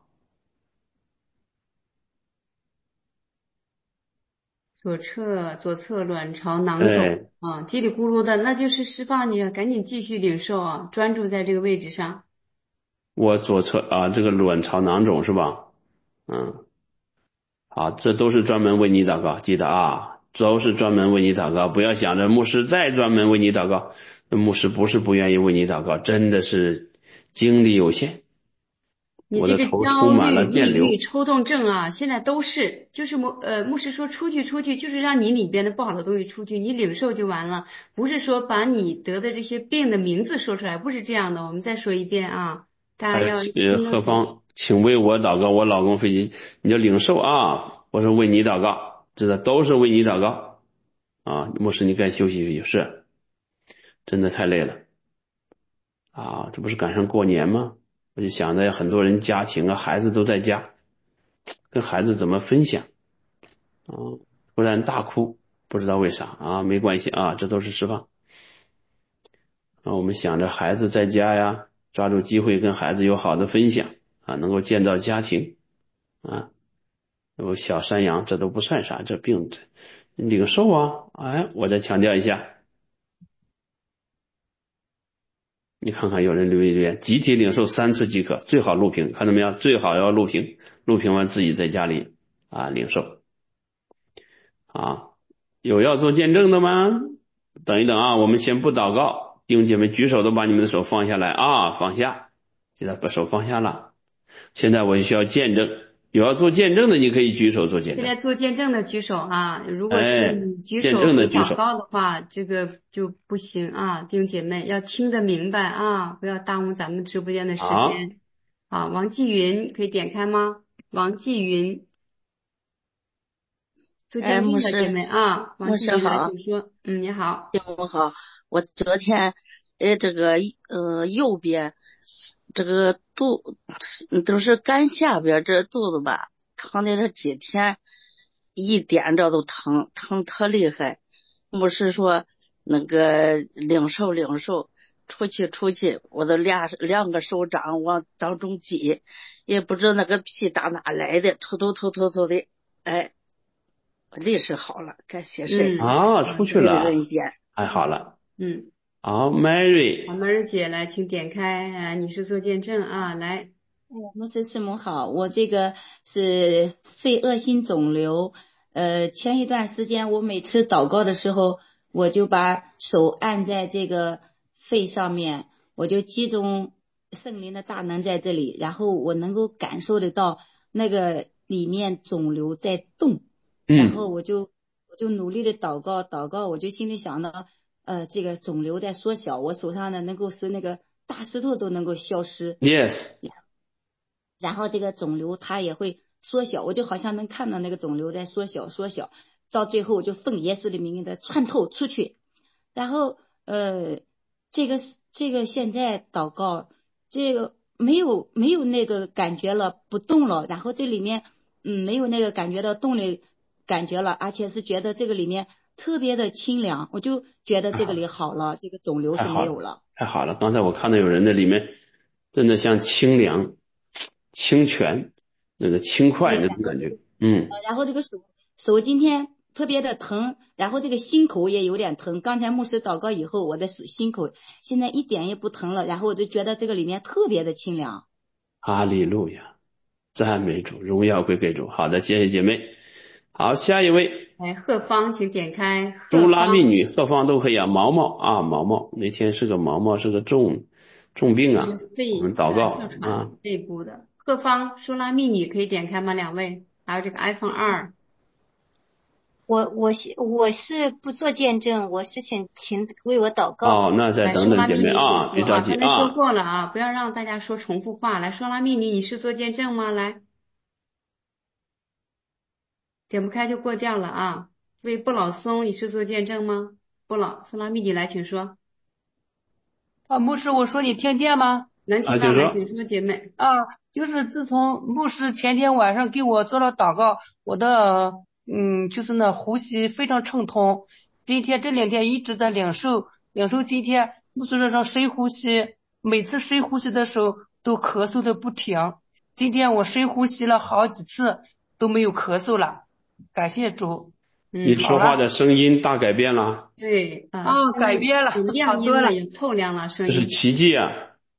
左侧卵巢囊肿哎， 啊，叽里咕噜的，那就是释放你，赶紧继续领受啊，专注在这个位置上。 我左侧啊这个卵巢囊肿是吧？嗯，好，这都是专门为你祷告，记得啊，都是专门为你祷告，不要想着牧师再专门为你祷告，牧师不是不愿意为你祷告，真的是精力有限， 你这个我的头充满了焦虑、抑郁、 电流。 抽动症啊，现在都是，就是牧师说出去，就是让你里边的不好的东西出去，你领受就完了，不是说把你得的这些病的名字说出来，不是这样的。我们再说一遍啊，大还有家要听得懂。 何方，请为我祷告，我老公飞机，你就领受啊！我说为你祷告，知道都是为你祷告啊！牧师，你该休息休息，是，真的太累了啊！这不是赶上过年吗？我就想着很多人家庭啊，孩子都在家，跟孩子怎么分享啊？突然大哭，不知道为啥啊？没关系啊，这都是释放啊！我们想着孩子在家呀，抓住机会跟孩子有好的分享啊，能够建造家庭啊。有小山羊，这都不算啥，这病这领受啊！哎，我再强调一下，你看看有人留言，集体领受3次即可，最好录屏，看到没有？最好要录屏，录屏完自己在家里啊领受啊。有要做见证的吗？等一等啊，我们先不祷告，弟兄姐妹举手都把你们的手放下来啊，放下，现在把手放下了。现在我需要见证，有要做见证的，你可以举手做见证。 现在做见证的举手啊，如果是哎， 你举见手不祷证的举手。 告的话，这个就不行啊，弟兄姐妹要听得明白啊，不要耽误咱们直播间的时好， 间。啊，王继云可以点开吗？王继云做哎， 见证的姐牧师， 妹啊，王牧继云来， 师好， 请说。嗯，你好。 下午好。我昨天，这个右边这个都是肝下边这肚子吧，疼的这几天，一点着都疼，疼特厉害。牧师说那个领受，出去，我都两个手掌往当中挤，也不知道那个屁打哪来的，突的，哎。立时好了，感谢神， 嗯， 啊，出去好的。 为了恩了， 典。 太好了。 嗯， 好好， ，Mary， 妹儿姐来，请点开。你是做见证啊，来。 牧师师母好，我这个是肺恶性肿瘤。前一段时间我每次祷告的时候，我就把手按在这个肺上面，我就集中圣灵的大能在这里，然后我能够感受得到那个里面肿瘤在动，然后嗯我就努力的祷告，我就心里想呢，这个肿瘤在缩小，我手上呢能够使那个大石头都能够消失。 ，Yes， 然后这个肿瘤它也会缩小，我就好像能看到那个肿瘤在缩小，到最后我就奉耶稣的名给它穿透出去。然后这个现在祷告，这个没有那个感觉了，不动了，然后这里面没有那个感觉到动的感觉了，而且是觉得这个里面特别的清凉，我就觉得这个里太好了， 好了，这个肿瘤是没太好了， 有了。 太好了。刚才我看到有人在里面真的像清凉、清泉，那个轻快对， 那种感觉。 然后这个手今天特别的疼，然后这个心口也有点疼。刚才牧师祷告以后，我的心口现在一点也不疼了，然后我就觉得这个里面特别的清凉。 哈利路亚，赞美主，荣耀归给主。好的，谢谢姐妹。好，下一位。 来，贺芳，请点开朱贺芳， 拉密女、贺芳都可以啊。毛毛啊，毛毛那天是个毛毛，是个重病就是啊。我们祷哮告啊。 喘肺部的贺芳，舒拉密女可以点开吗？两位，还有这个 iPhone 2， 我是不做见证，我是请为我祷告。 哦，那再来， 等等姐舒拉密女请妹啊，别说啊， 着急刚才说啊。 过了啊，不要让大家说重复话。来，舒拉密女，你是做见证吗？来，点不开就过掉了啊。为不老松，你是做见证吗？不老，苏拉密女来，请说， 牧师，我说你听见吗？ 能听到，来， 请说。 请说，姐妹。 啊，就是自从牧师前天晚上给我做了祷告，我的就是那呼吸非常畅通。今天这2天一直在领受，今天牧师让深呼吸，每次深呼吸的时候都咳嗽的不停。今天我深呼吸了好几次都没有咳嗽了，感谢主。 你好了， 说话的声音大改变了， 对啊， 改变了， 有好多了。 亮音了，有透亮了，声这是音奇迹啊。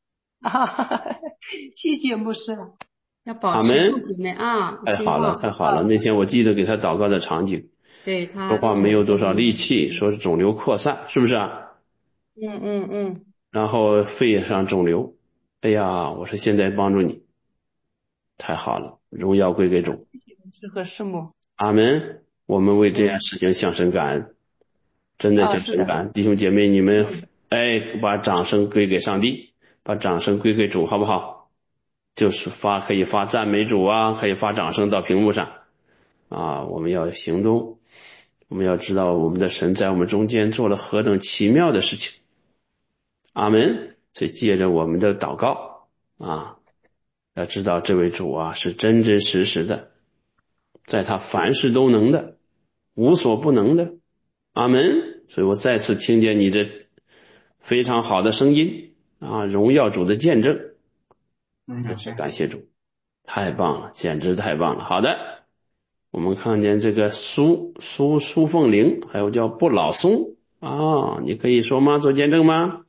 谢谢牧师。 要保阿持住，姐门。 妹啊， 太好了， 听话。 太好了。那天我记得给他祷告的场景， 对说话他没有多少力气，说是肿瘤扩散，是不是啊？ 嗯。 然后肺上肿瘤，哎呀，我说现在帮助你，太好了，荣耀归给主。 是和师母。 阿门。我们为这件事情向神感恩，真的向是的。 神感恩。弟兄姐妹，你们把掌声归给上帝，把掌声归给主，好不好？就是可以发赞美主啊，可以发掌声到屏幕上啊。我们要行动，我们要知道我们的神在我们中间做了何等奇妙的事情。阿门。所以借着我们的祷告啊，要知道这位主啊是真真实实的，在他凡事都能的，无所不能的。阿门。所以我再次听见你这非常好的声音啊，荣耀主的见证，真是感谢主，太棒了，简直太棒了。好的，我们看见这个苏凤玲，还有叫不老松啊，你可以说吗？做见证吗？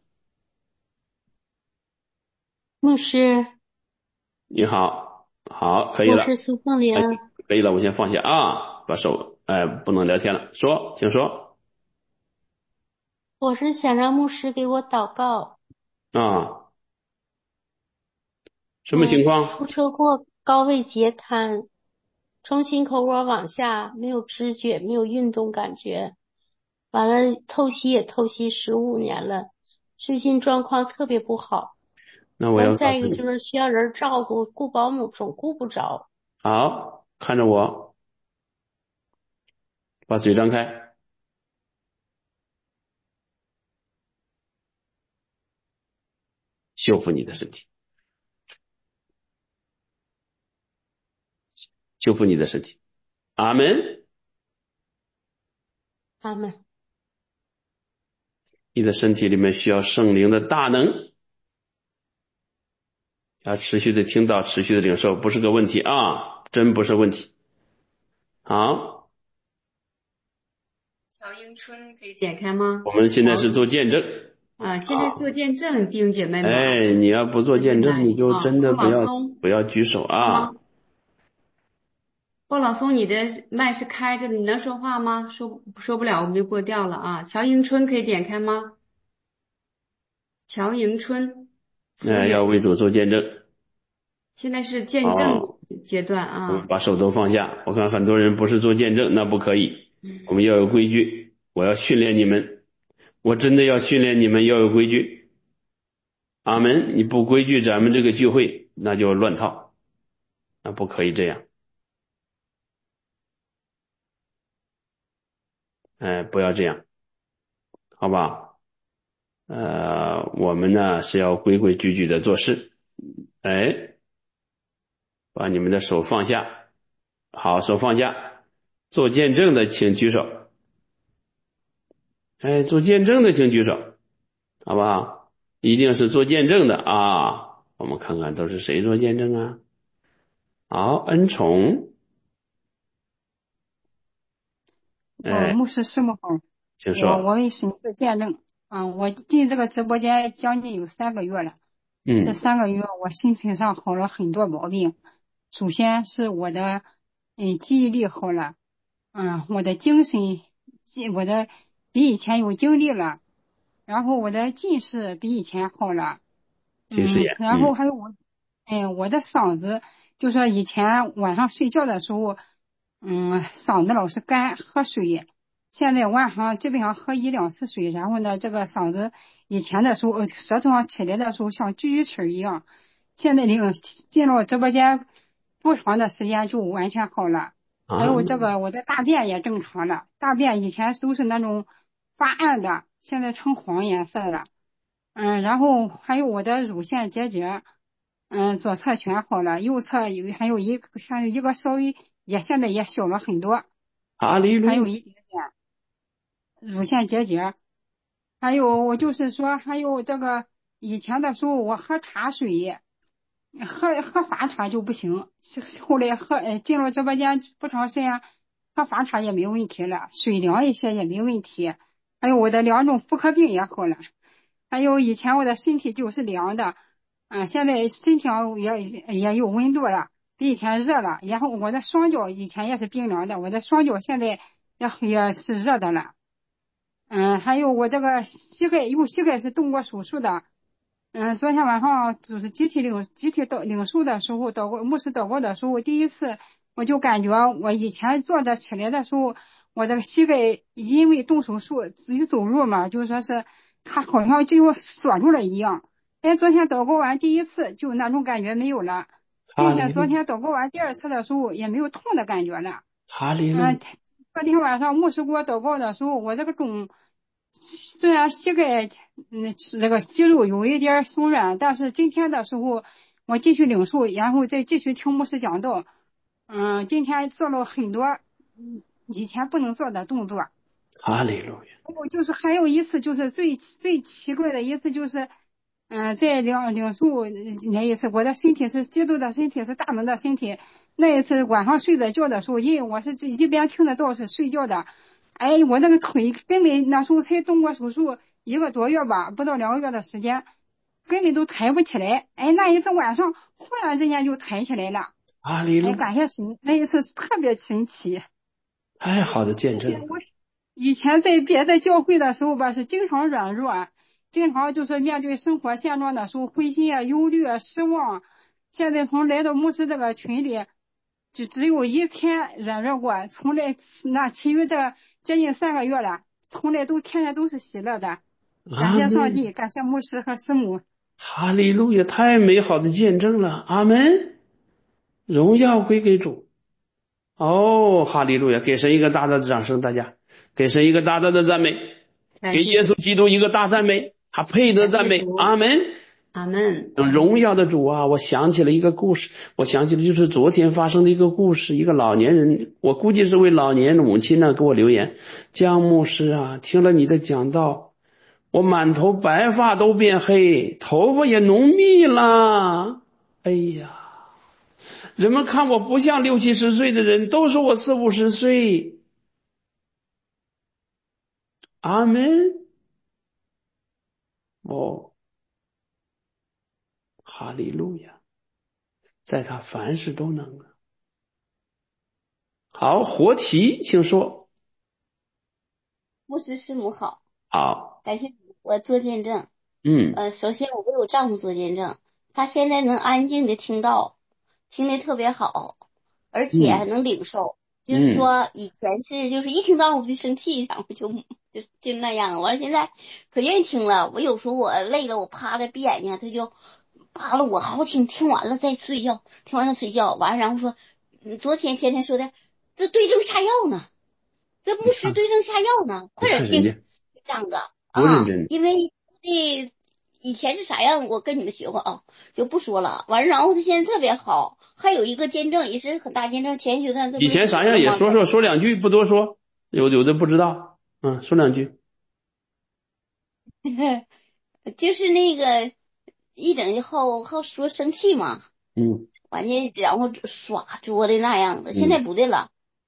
牧师， 你好，好，可以了， 我是苏凤玲， 可以了，我先放下啊，把手，不能聊天了，说，请说我是想让牧师给我祷告。 啊，什么情出况？ 车祸，高位截瘫，从心口窝往下，没有知觉，没有运动感觉，完了透析也透析15年了，最近状况特别不好。 那我要再一个就是需要人照顾，顾保姆总顾不着。 好，看着我，把嘴张开，修复你的身体，修复你的身体。阿门。 他们你的身体里面需要圣灵的大能，要持续的听到，持续的领受，不是个问题啊，真不是问题。好， 小迎春可以点开吗？ 我们现在是做见证啊，现在做见证，弟兄姐妹们。 你要不做见证，你就真的不老松不要举手啊。 不老松，你的麦是开着的，你能说话吗？说不了，我们就过掉了啊。乔迎春可以点开吗？乔迎春， 要为主做见证。 现在是见证阶段我们啊。 把手都放下。我看很多人不是做见证，那不可以。我们要有规矩，我要训练你们，我真的要训练你们要有规矩。阿门。你不规矩，咱们这个聚会那就乱套，那不可以这样。不要这样，好吧？我们呢是要规规矩矩的做事。把你们的手放下，好，手放下。做见证的请举手。做见证的请举手，好不好？一定是做见证的啊。 我们看看都是谁做见证啊？好，恩宠， 牧师师母好， 请说。 我为神做见证。我进这个直播间将近有3个月了。这3个月我身体上好了很多毛病。首先是我的记忆力好了，我的精神我的比以前有精力了，然后我的近视比以前好了。 近视眼。 然后还有我的嗓子，就说以前晚上睡觉的时候，嗓子老是干，喝水。现在晚上基本上喝1-2次水，然后呢，这个嗓子以前的时候，舌头上起来的时候像锯齿一样，现在进了直播间不长的时间就完全好了。还有这个我的大便也正常了，大便以前都是那种发暗的，现在成黄颜色了。然后还有我的乳腺结节，左侧全好了，右侧还有一个稍微现在也小了很多，还有一点点乳腺结节。还有我就是说，还有这个以前的时候我喝茶水，喝发茶就不行，后来进了直播间不长时间，喝发茶也没有问题了，水凉一些也没问题。还有我的2种妇科病也好了。还有以前我的身体就是凉的，现在身体上也有温度了，比以前热了。然后我的双脚以前也是冰凉的，我的双脚现在也是热的了。还有我这个右膝盖是动过手术的。昨天晚上就是集体领受的时候，牧师祷告的时候，第一次我就感觉我以前坐着起来的时候，我这个膝盖因为动手术自己走路嘛，就说是它好像就我锁住了一样。昨天祷告完第一次就那种感觉没有了，并且昨天祷告完第2次的时候也没有痛的感觉了。昨天晚上牧师给我祷告的时候，我这个虽然膝盖这个肌肉有一点松软，但是今天的时候我继续领受，然后再继续听牧师讲道。今天做了很多以前不能做的动作。 哈利路亚。 就是还有一次就是最奇怪的一次就是，在领受那一次，我的身体是基督的身体是大能的身体。那一次晚上睡着觉的时候，因为我是一边听得到是睡觉的，我那个腿根本那时候才动过手术1个多月吧，不到2个月的时间，根本都抬不起来。那一次晚上忽然之间就抬起来了。感谢神，那一次是特别神奇。 太好的见证。 以前在别的教会的时候吧，是经常软弱，经常就是面对生活现状的时候灰心啊、忧虑啊、失望。现在从来到牧师这个群里，就只有1天软弱过，从来那其余这接近3个月了，从来天天都是喜乐的。感谢上帝，感谢牧师和师母。 哈利路亚，太美好的见证了，阿门，荣耀归给主。哈利路亚，给神一个大大的掌声，大家给神一个大大的赞美，给耶稣基督一个大赞美，他配得赞美，阿门， 阿门。 荣耀的主啊，我想起了一个故事，我想起了就是昨天发生的一个故事，一个老年人，我估计是位老年的母亲呢，给我留言，江牧师啊，听了你的讲道，我满头白发都变黑，头发也浓密了，哎呀，人们看我不像60、70岁的人，都说我40、50岁。阿门。哈利路亚，在他凡事都能啊。好，活题，请说。 牧师师母好。 好， 感谢我做见证。首先我为我丈夫做见证，他现在能安静的听到，听得特别好，而且还能领受。就是说以前是就是一听到我就生气，然后就那样，完了现在可愿意听了。我有时候我累了，我趴着闭眼睛，他就扒了我好好听，听完了再睡觉，听完了睡觉完，然后说昨天前天说的这对症下药呢，这牧师对症下药呢，快点听，这样子因为以前是啥样，我跟你们学过啊，就不说了。完，然后他现在特别好，还有一个见证也是很大见证。前学段以前啥样也说2句，不多说，有的不知道，说2句。 就是那个一整就好说生气嘛。完了，然后耍作的那样的，现在不对了。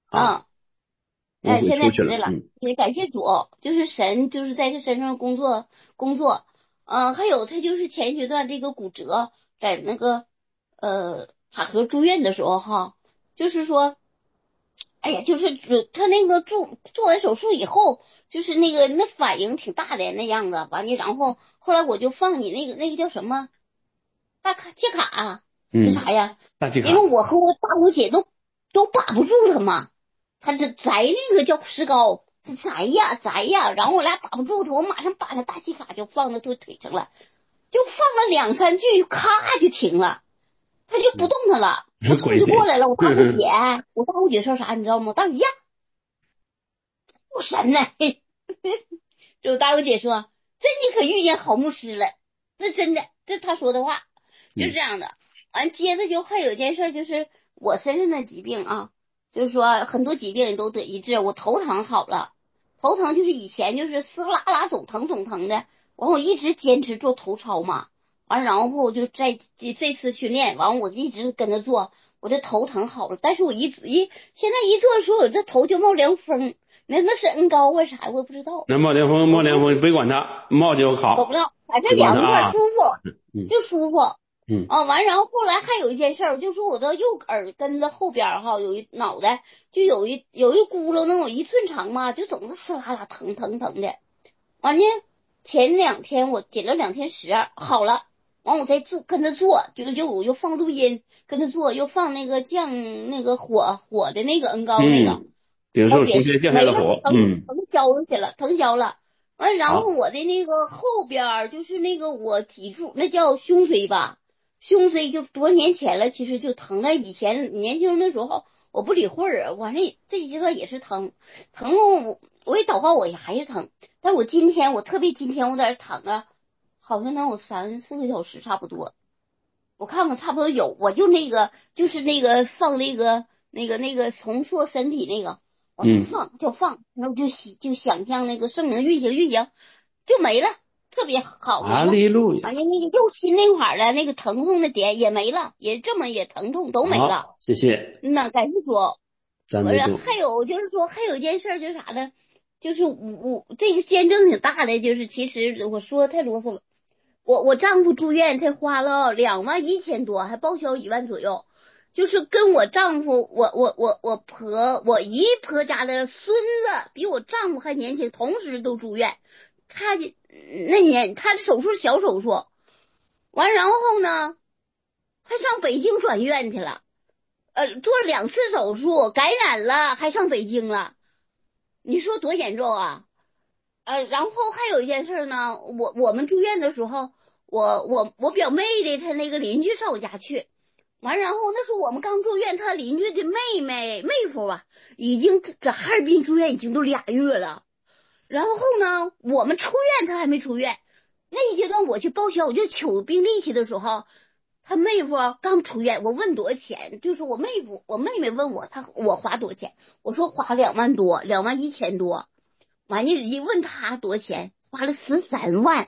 现在不对了，也感谢主，就是神就是在他身上工作。还有他就是前阶段这个骨折，在那个塔河住院的时候哈，就是说，哎呀，就是他那个做完手术以后，就是那反应挺大的那样子。完了，然后后来我就放你那个叫什么借卡，是啥呀？因为我和我大姑姐都把不住他嘛。他这摘那个叫石膏，他摘呀，然后我俩把不住他，我马上把他大气卡就放到他腿上了，就放了2、3句，咔就停了，他就不动弹了。我同事过来了，我大姑姐说啥你知道吗？大姑姐不神呢，就我大姑姐说，这你可遇见好牧师了，这真的，这他说的话，就这样的。完接着就还有一件事，就是我身上的疾病啊。就是说很多疾病都得医治，我头疼好了，头疼就是以前就是撕拉拉总疼的，完我一直坚持做头操嘛，完然后就在这次训练，完我一直跟着做，我的头疼好了，但是我现在一做的时候，我这头就冒凉风，那是恩高啊啥我也不知道。 那冒凉风别管它，冒就好。 我不知道，反正凉快舒服，就舒服。完，然后后来还有一件事儿，就说我的右耳根子后边哈有一脑袋就有一轱辘，能有1寸长嘛，就总是撕拉拉疼的。完呢，前2天我减了2天食好了，完我再跟着做，我又放录音跟着做，又放那个降那个火的那个恩膏那个， 顶受出现降下的火， 腾消了。完，然后我的那个后边就是那个我脊柱，那叫胸椎吧。胸椎就多年前了，其实就疼了。以前年轻的时候我不理会儿，完了这一阶段也是疼我一祷告我也还是疼。但我今天我在这躺着，好像能有3、4个小时差不多。我看看差不多有，我就就是放那个重塑身体那个，我就放，然后就想象那个圣灵运行就没了。特别好， 阿利路亚。 完了那个右心那块的那个疼痛的点也没了，也疼痛都没了。 谢谢。 感谢主。 还有就是说，还有一件事就是啥呢？就是我这个见证挺大的，就是其实我说太啰嗦了。我丈夫住院才花了21000多，还报销1万左右。就是跟我丈夫，我姨婆家的孙子比我丈夫还年轻，同时都住院。他的手术小手术，完然后呢，还上北京转院去了，做了2次手术，感染了，还上北京了，你说多严重啊？然后还有一件事呢，我们住院的时候，我表妹的她那个邻居上我家去，完然后那时候我们刚住院，她邻居的妹夫啊，已经在哈尔滨住院已经都2月了。然后呢，我们出院，他还没出院。那一阶段我去报销，我就取病历去的时候，他妹夫刚出院，我问多少钱，就是我妹妹问我，我花多少钱，我说花2万多，21000多。完一问他多少钱，花了13万。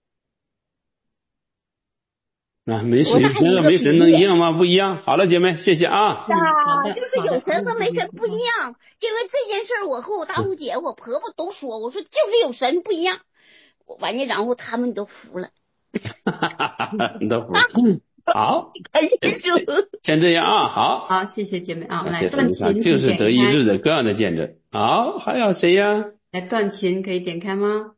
没神能一样吗？不一样。好了，姐妹，谢谢啊。 就是有神和没神不一样。因为这件事我和我大姑姐、我婆婆都说，我说就是有神不一样。完了，然后他们都服了。 都服了。好，先这样啊。 好，谢谢姐妹啊。来，段琴就是得医治的各样的见证。好，还有谁呀？ 来，段琴可以点开吗？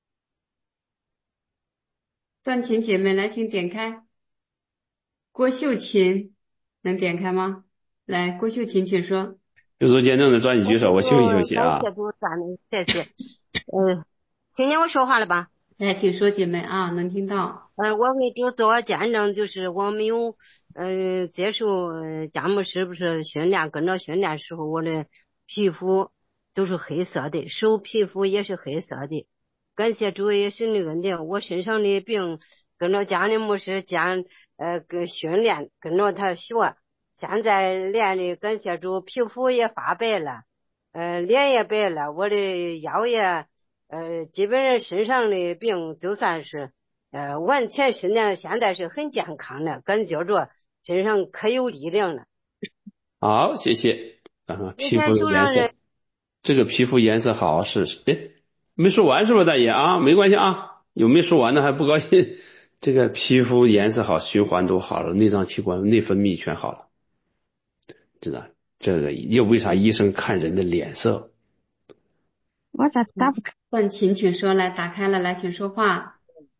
段琴姐妹来，请点开。郭秀琴能点开吗？来，郭秀琴，请说。 就做见证的抓紧举手，我休息啊。 谢谢。听见我说话了吧？ 来，请说，姐妹啊，能听到。 我给主做见证，就是我没有接受佳牧师不是训练，跟着训练时候，我的皮肤都是黑色的，手皮肤也是黑色的。感谢主也是那个的，我身上的病跟着佳牧师跟训练，跟着他学，现在练的感谢主，皮肤也发白了，脸也白了，我的腰也基本上身上的病就算是完全是呢，现在是很健康的，感觉着身上可有力量了。 好，谢谢。皮肤的颜色，这个皮肤颜色好是没说完是吧，大爷啊？没关系啊，有没说完的还不高兴。这个皮肤颜色好，循环都好了，内脏器官内分泌全好了，知道？这个又为啥医生看人的脸色？ 我咋打不开？ 万琴，请说，来打开了，来，请说话，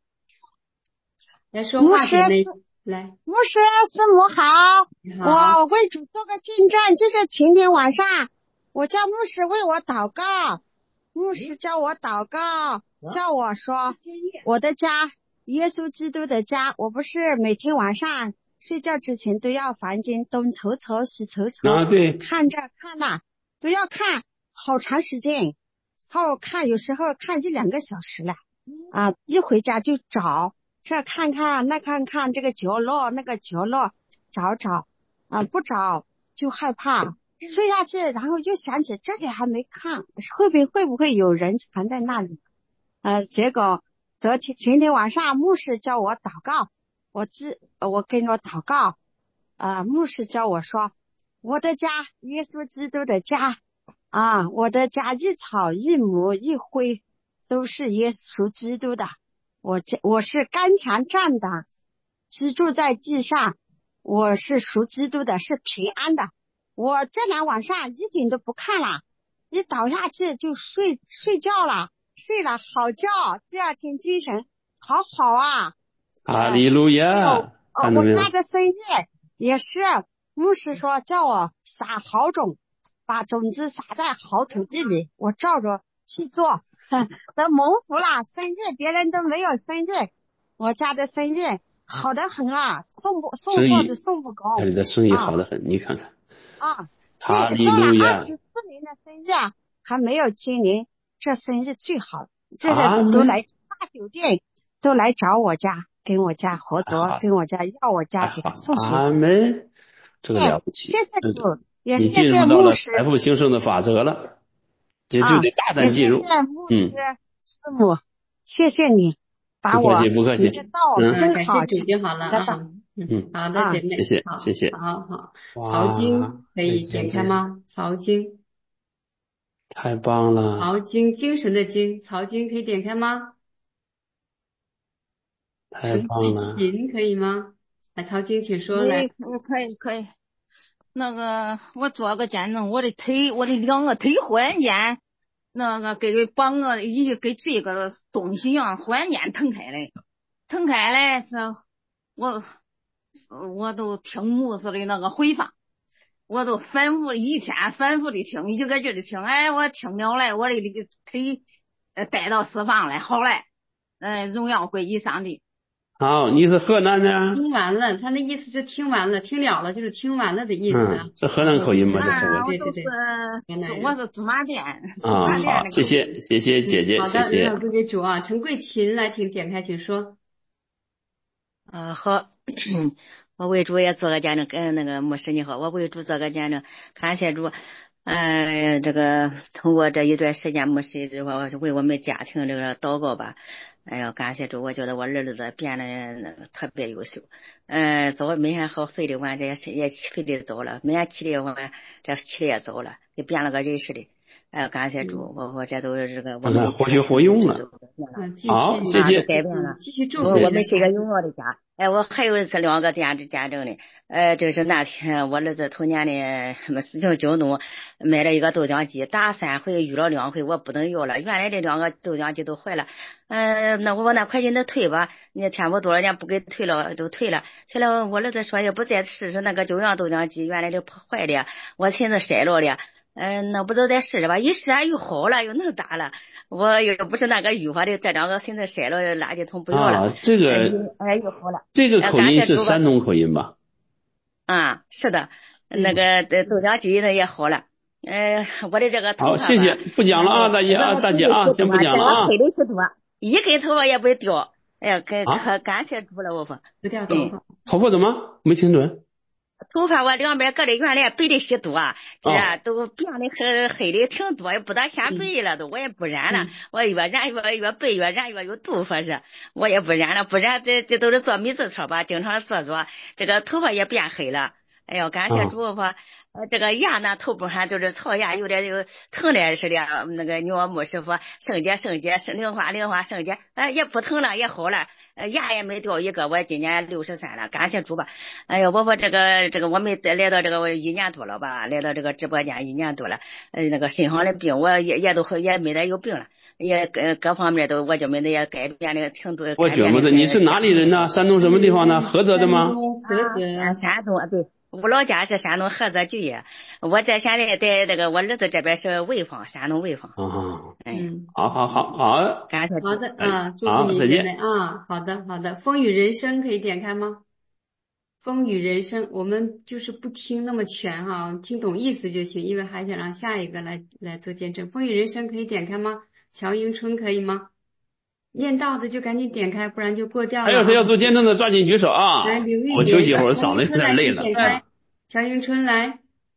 来说话， 姐妹，来， 牧师师母好，我为主做个见证，就是前天晚上，我叫牧师为我祷告，牧师叫我祷告，叫我说我的家，耶稣基督的家，我不是每天晚上睡觉之前都要房间东瞅瞅西瞅瞅， 对， 看这看那，都要看好长时间，好看，有时候看1-2个小时了，一回家就找。这看看那看看，这个角落那个角落找找不找就害怕睡下去，然后又想起这里还没看，会不会有人藏在那里结果前天晚上牧师叫我祷告，我跟着祷告牧师叫我说我的家，耶稣基督的家我的家一草一木一灰都是耶稣基督的，我是刚强站的，居住在地上，我是属基督的，是平安的。我这2晚上一点都不看了，一倒下去就睡觉了，睡了好觉，第二天精神好哈利路亚！ 我家的生意也是，牧师说叫我撒好种，把种子撒在好土地里，我照着去做，都蒙福了，生意别人都没有生意，我家的生意好得很送货都送不高。 家里的生意好得很，你看看。哈利做了路亚！ 24年的生意还没有今年这生意最好，这个都来大酒店都来找我家，跟我家合作，跟我家要我家给他送水。 阿门，这个了不起！ 谢谢主，也你谢进入到了谢牧师， 财富兴盛的法则了，也就得大胆进入。 也谢谢牧师师母，谢谢你把我不客气， 你这道很好， 感谢主就好了好的，姐妹， 谢谢， 好，曹经可以点开吗？曹经， 太棒了， 曹经，精神的精，曹经可以点开吗？ 太棒了， 秦可以吗？来，曹经，请说来。 可以。那个，我做个见证，我的2个腿忽然间，那个给绑个给这个东西一样，忽然间腾开来是，我都听牧师的那个回放，我都一天反复的听，一个劲的听，我听了来，我的腿带到释放来，好来，荣耀归于上帝。 好，你是河南的？ 听完了，他那意思就听完了，听了了就是听完了的意思。 这河南口音吗？这是我是驻马店。 好，谢谢姐姐， 好的， 谢谢。 归给主陈桂琴来，请点开，请说。 好，我为主也做个见证，跟那个牧师你好，我为主做个见证，感谢主。这个通过这一段时间牧师之后，为我们家庭这个祷告吧。哎呀，感谢主，我觉得我儿子变得特别优秀。走每天好肥的晚，这也肥的走了，每天起的晚，这起的也走了，也变了个人似的。感谢主，我这都是这个我们活学活用了。好，谢谢。 改变了， 继续祝我们是一个荣耀的家。我还有是2个见证的。就是那天我儿子头年的事情惊动，买了一个豆浆机，打3回遇了2回，我不能要了。原来这2个豆浆机都坏了。那我那快进的退吧，你添不多少年不给退了，都退了。我儿子说也不再试试那个9样豆浆机，原来这坏的，我亲自筛了的。那不都再试试吧？一试又好了，又能打了。我又不是那个预化的，这2个现在筛了垃圾桶不要了。 这个又好了。 这个口音是山东口音吧？ 是的，那个豆浆机呢也好了。我的这个头发。 好，谢谢，不讲了大姐先不讲了黑的是多，一根头发也不会掉。可感谢主了，我说不掉头发。 头发怎么没听准？ 头发我两边隔的原来白的些多，这都变的很黑的挺多，也不大显白了都，我也不染了，我越染越白，越染越有度发是，我也不染了，不染这都是做米字操吧，经常做，这个头发也变黑了。哎呦，感谢主吧。这个牙呢，头部上就是槽牙，有点就疼的似的。那个你我牧师傅圣洁灵花圣洁，也不疼了，也好了，牙也没掉一个。我今年63了，感谢主吧。哎呦，我这个我们来到这个1年多了吧，来到这个直播间1年多了，那个身上的病我也都也没得有病了，也各方面都我觉得也改变的挺多。 我觉得你是哪里人呢？山东什么地方呢？菏泽的吗？ 山东对。我老家是山东菏泽就业，我这现在在这个我儿子这边是潍坊，山东潍坊。 好， 感谢。 好的啊，祝福你姐妹啊，好的。风雨人生可以点开吗？风雨人生，我们就是不听那么全哈，听懂意思就行，因为还想让下一个来做见证。风雨人生可以点开吗？乔迎春可以吗？念到的就赶紧点开，不然就过掉了。 还有谁要做见证的，抓紧举手啊！ 来，刘玉我休息一会儿，嗓子有点累了。 乔迎春来，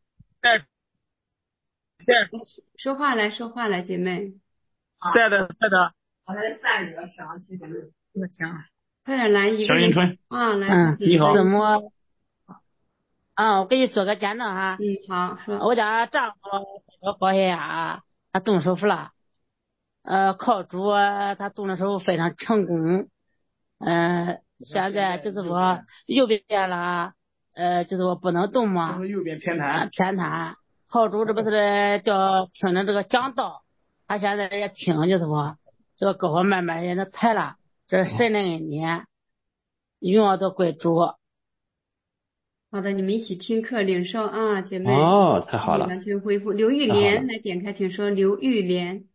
说话来，姐妹。 在的。 我来散热，伤心我讲。快点来一个。 乔迎春啊，来。 你好。 怎么？我给你做个见证哈。 好，说。 我家丈夫高血压，他动手术了。靠主他动的时候非常成功。现在就是说右边了，就是说不能动嘛。 右边偏瘫。 靠主这不是叫听的这个讲道，他现在也听，就是说这个胳膊慢慢也能抬了，这是神的恩典，荣耀都归主。 好的，你们一起听课领受啊，姐妹。 太好了。 完全恢复。刘玉莲来点开，请说。刘玉莲。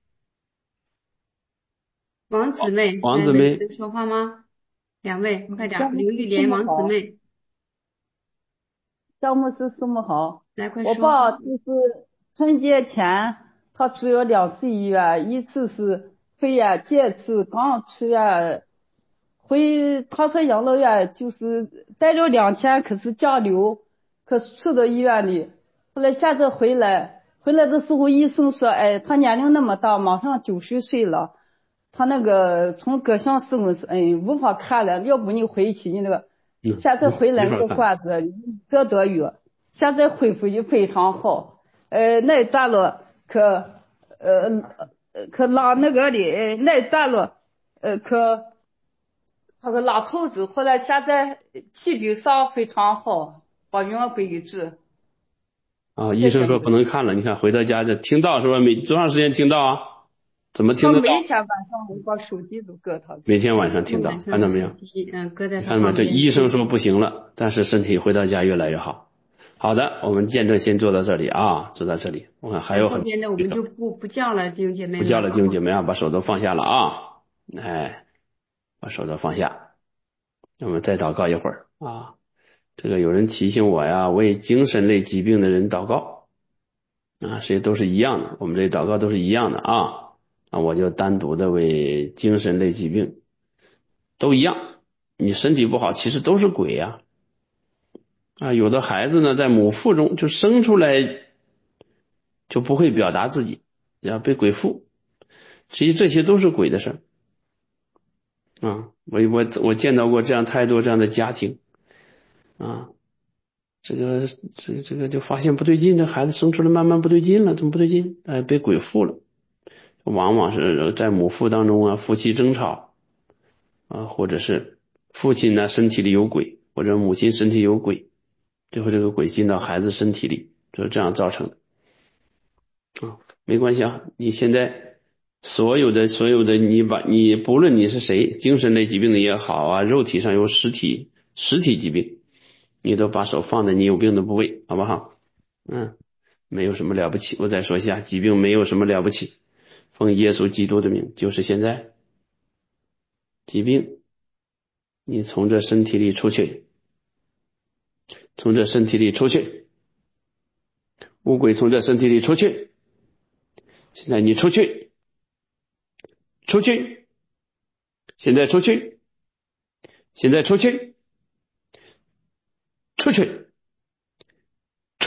王姊妹能说话吗？两位快点，刘玉莲、王姊妹。 张牧师师母好， 来快说。 我爸就是春节前他住了2次医院，一次是肺炎，第二次刚出院他在养老院就是待了2天，可是甲流，可住到医院里，后来现在回来的时候医生说，他年龄那么大，马上90岁了，他那个从各项试问是无法看了，要不你回去你那个现在回来那个患者1个多月，现在恢复就非常好。那段了可拉那个的那段了他说拉头子，后来现在体力上非常好，把永归给治。 医生说不能看了，你看回到家就听到是吧？每多长时间听到啊？怎么听得到？ 每天晚上我把手机都搁他。 每天晚上听到，看到没有？ 搁在他。 看到没有？这医生说不行了，但是身体回到家越来越好。好的，我们见证先做到这里啊，做到这里。我看还有很多。 后边的我们就不叫了，弟兄姐妹。 不叫了，弟兄姐妹啊，把手都放下了啊，把手都放下。我们再祷告一会儿啊。这个有人提醒我呀，为精神类疾病的人祷告啊，谁都是一样的，我们这祷告都是一样的啊。我就单独的为精神类疾病都一样。你身体不好，其实都是鬼呀。有的孩子呢，在母腹中就生出来就不会表达自己，要被鬼附。其实这些都是鬼的事儿我见到过这样太多这样的家庭这个就发现不对劲，这孩子生出来慢慢不对劲了，怎么不对劲？被鬼附了，往往是在母腹当中夫妻争吵或者是父亲呢身体里有鬼，或者母亲身体有鬼，最后这个鬼进到孩子身体里，就是这样造成的没关系啊，你现在所有的你不论你是谁，精神类疾病的也好肉体上有实体疾病，你都把手放在你有病的部位，好不好？没有什么了不起。我再说一下，疾病没有什么了不起，奉耶稣基督的名，就是现在疾病你从这身体里出去，从这身体里出去，污鬼从这身体里出去，现在你出去，现在出去，现在出去，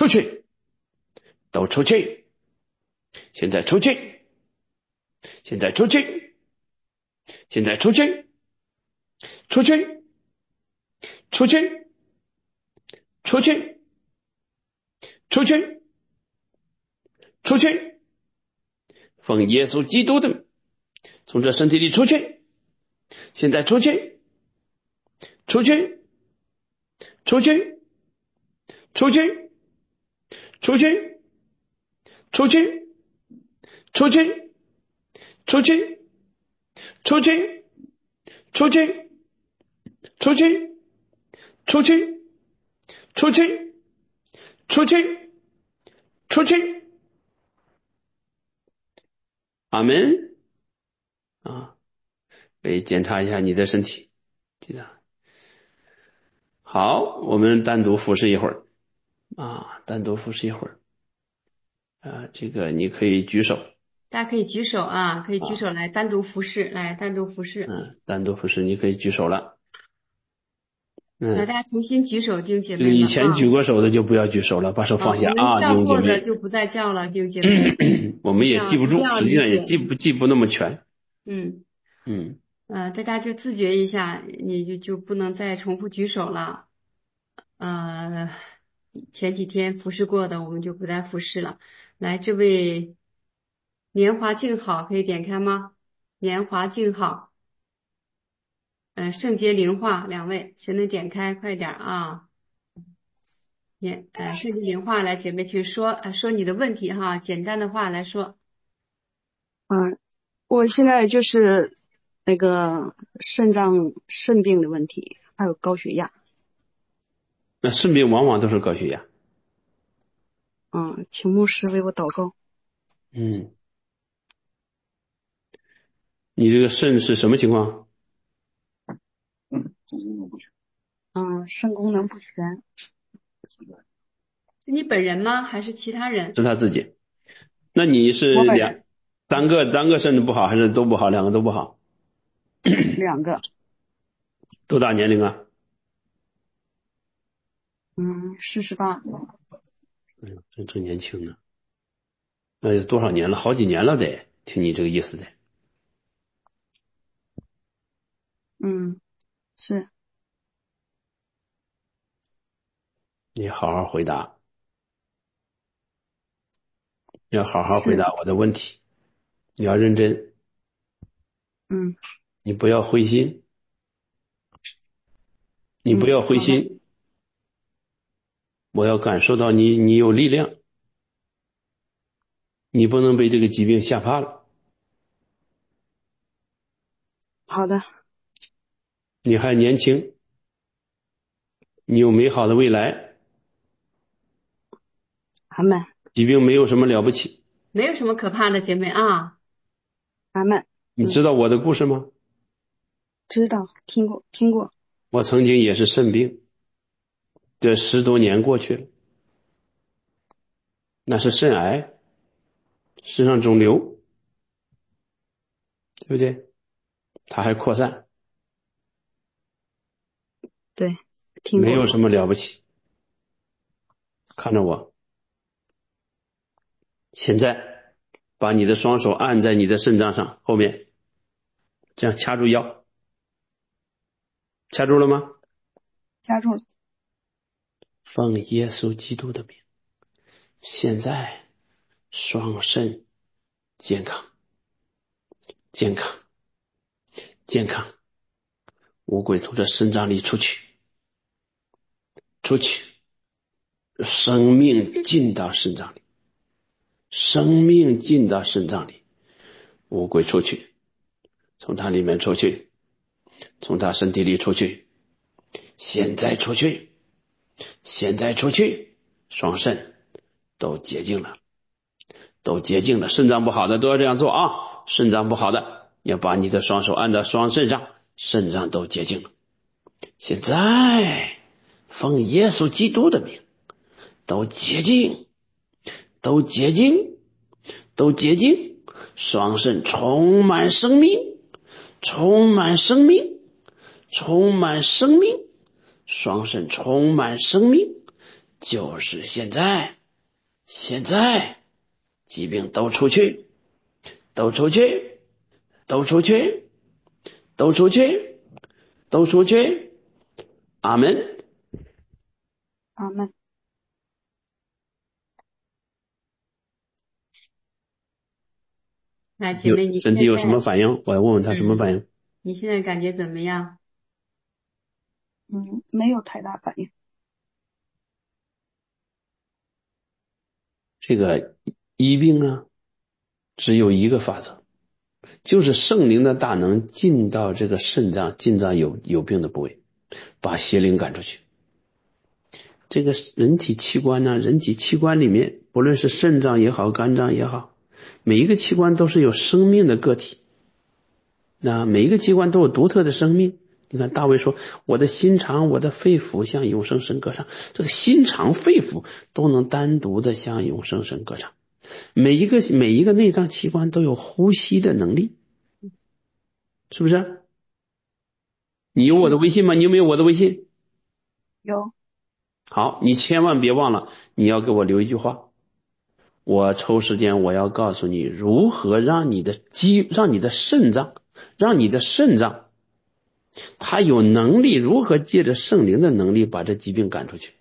出去，都出去，现在出去，现在出去，现在出去，出去，出去，出去，出去，出去，奉耶稣基督的名，从这身体里出去，现在出去，出去，出去，出去，出去，出去，出去，出去，出去，出去，出去，出去，出去，出去，出去。阿门啊！可以检查一下你的身体，记得。好，我们单独服侍一会儿啊，单独服侍一会儿啊。这个你可以举手， 大家可以举手啊，可以举手来单独服侍，来单独服侍。 单独服侍，你可以举手了。 那大家重新举手，弟兄姐妹这个们。 以前举过手的就不要举手了，把手放下啊，弟兄姐妹。 叫过的就不再叫了，弟兄姐妹。 我们也记不住，实际上也记不那么全。 大家就自觉一下，你就不能再重复举手了。前几天服侍过的，我们就不再服侍了。来，这位年华静好，可以点开吗？年华静好。圣洁灵化两位，谁能点开？快点啊！圣洁灵化，来姐妹请说你的问题哈，简单的话来说。 我现在就是那个肾病的问题，还有高血压。 那肾病往往都是高血压。 请牧师为我祷告。 你这个肾是什么情况？ 肾功能不全。 是你本人吗？还是其他人？ 是他自己。那你是单个肾都不好，还是都不好？两个都不好？ 两个。 多大年龄啊 ？48。 真年轻呢。那有多少年了？好几年了得，听你这个意思得。 是。 你好好回答，要好好回答我的问题，你要认真。你不要灰心，你不要灰心。我要感受到你有力量，你不能被这个疾病吓怕了。 好的。 你还年轻，你有美好的未来。 阿们。 疾病没有什么了不起， 没有什么可怕的，姐妹啊。 阿们。 你知道我的故事吗？ 知道，听过。 我曾经也是肾病，这10多年过去了，那是肾癌，肾上肿瘤，对不对？它还扩散。 对，听过。 没有什么了不起。看着我，现在把你的双手按在你的肾脏上后面，这样掐住腰，掐住了吗？ 掐住了。 奉耶稣基督的名，现在双肾健康，健康，健康，乌鬼从这肾脏里出去，出去，生命进到肾脏里，生命进到肾脏里，乌鬼出去，从它里面出去，从他身体里出去，现在出去，现在出去，双肾都洁净了，都洁净了。肾脏不好的都要这样做啊！肾脏不好的要把你的双手按到双肾上，肾脏都洁净了。现在奉耶稣基督的名，都洁净，都洁净，都洁净，双肾充满生命，充满生命，充满生命，双肾充满生命， 就是现在，现在，疾病都出去，都出去，都出去，都出去，都出去。阿门， 阿门。 来，姐妹，你身体有什么反应？我要问问他什么反应。 你现在感觉怎么样？ 没有太大反应。 这个医病啊，只有一个法则，就是圣灵的大能进到这个肾脏、进到有病的部位，把邪灵赶出去。这个人体器官呢，人体器官里面，不论是肾脏也好，肝脏也好，每一个器官都是有生命的个体。那每一个器官都有独特的生命。你看大卫说，我的心肠，我的肺腑向永生神歌唱。这个心肠肺腑都能单独的向永生神歌唱。每一个内脏器官都有呼吸的能力，是不是？你有我的微信吗？你有没有我的微信？ 有。 好，你千万别忘了，你要给我留一句话。我抽时间我要告诉你如何让你的肾脏它有能力如何借着圣灵的能力把这疾病赶出去。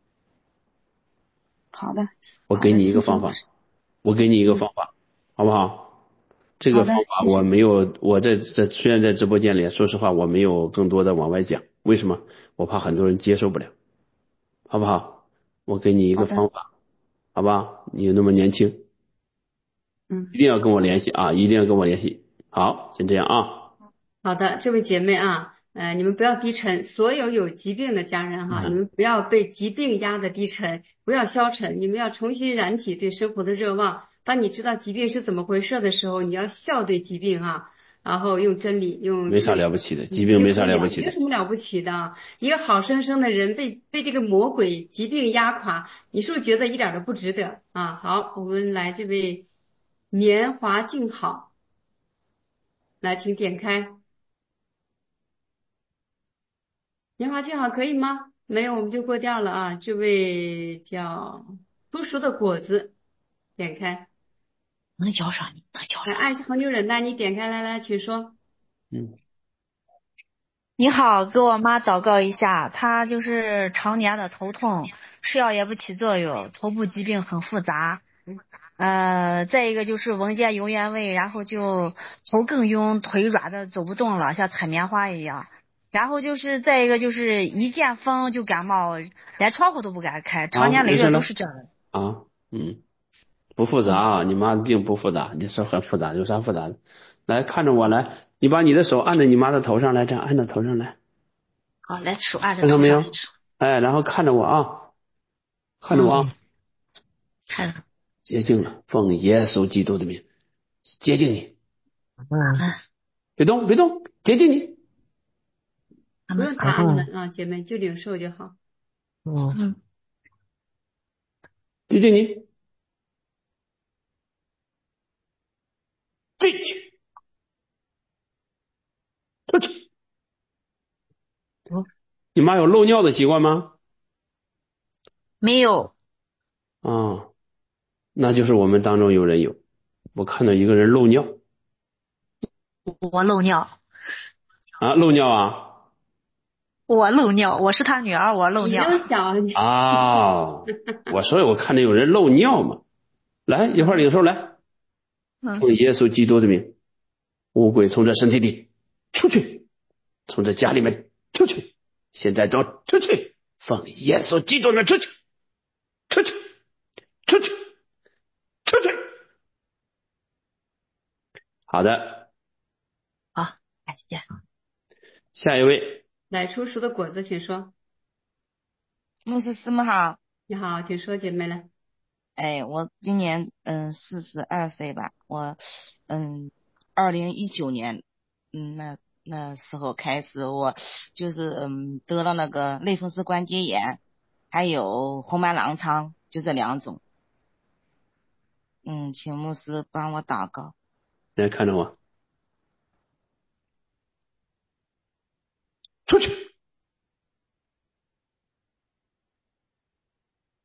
好的， 我给你一个方法，好不好？这个方法我没有，我虽然在直播间里，说实话我没有更多的往外讲，为什么？我怕很多人接受不了，好不好？我给你一个方法，好吧？你那么年轻，一定要跟我联系啊！一定要跟我联系。好，先这样啊。 好的，这位姐妹啊，你们不要低沉，所有有疾病的家人哈，你们不要被疾病压得低沉，不要消沉，你们要重新燃起对生活的热望。当你知道疾病是怎么回事的时候，你要笑对疾病啊，然后用真理， 没啥了不起的，疾病没啥了不起的， 有什么了不起的？一个好生生的人被这个魔鬼疾病压垮，你是不是觉得一点都不值得啊？好，我们来这位年华静好，来，请点开。年华静好可以吗？没有我们就过掉了啊。这位叫不熟的果子，点开。 能叫上你，能叫上。 爱是恒久忍耐，你点开来，请说。 你好，给我妈祷告一下，她就是常年的头痛，吃药也不起作用，头部疾病很复杂。再一个就是闻见油烟味，然后就头更晕，腿软的走不动了，像踩棉花一样。然后就是再一个就是一见风就感冒，连窗户都不敢开，常年累月都是这样的。 不复杂啊，你妈病不复杂，你说很复杂，有啥复杂的？来看着我来，你把你的手按在你妈的头上来，这样按到头上来。 好，来手按着头上。 看到没有？哎，然后看着我啊，看着我啊， 看着。 洁净了，奉耶稣基督的名，洁净你。别动，别动，洁净你。 不用打你们啊，姐妹就领受就好。 洁净你。进去，出去。你妈有漏尿的习惯吗？ 没有。 那就是我们当中有人有。我看到一个人漏尿。 我漏尿。 漏尿啊？ 我漏尿，我是他女儿，我漏尿。 你这么小我所以我看见有人漏尿嘛。来，一会儿领受来。奉耶稣基督的名，污鬼从这身体里出去，从这家里面出去，现在都出去，奉耶稣基督的名出去，出去，出去，出去。好的。 好，感谢。 下一位。 来，出熟的果子，请说。 牧师师母好。 你好，请说，姐妹来。 我今年42岁吧，我2019年那时候开始，我就是得了那个类风湿关节炎，还有红斑狼疮，就这2种。请牧师帮我祷告。 来看着我。出去。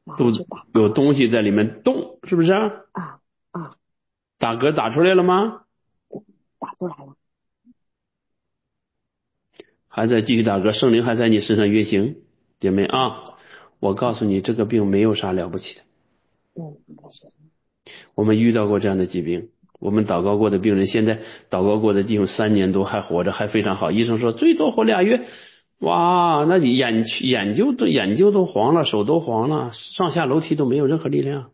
肚子有东西在里面动，是不是？ 啊。 打嗝打出来了吗？ 打出来了。 还在继续打嗝，圣灵还在你身上运行，姐妹啊，我告诉你，这个病没有啥了不起的。我们遇到过这样的疾病，我们祷告过的病人，现在祷告过的弟兄3年多还活着，还非常好。医生说最多活2月，哇，那你眼睛都黄了，手都黄了，上下楼梯都没有任何力量。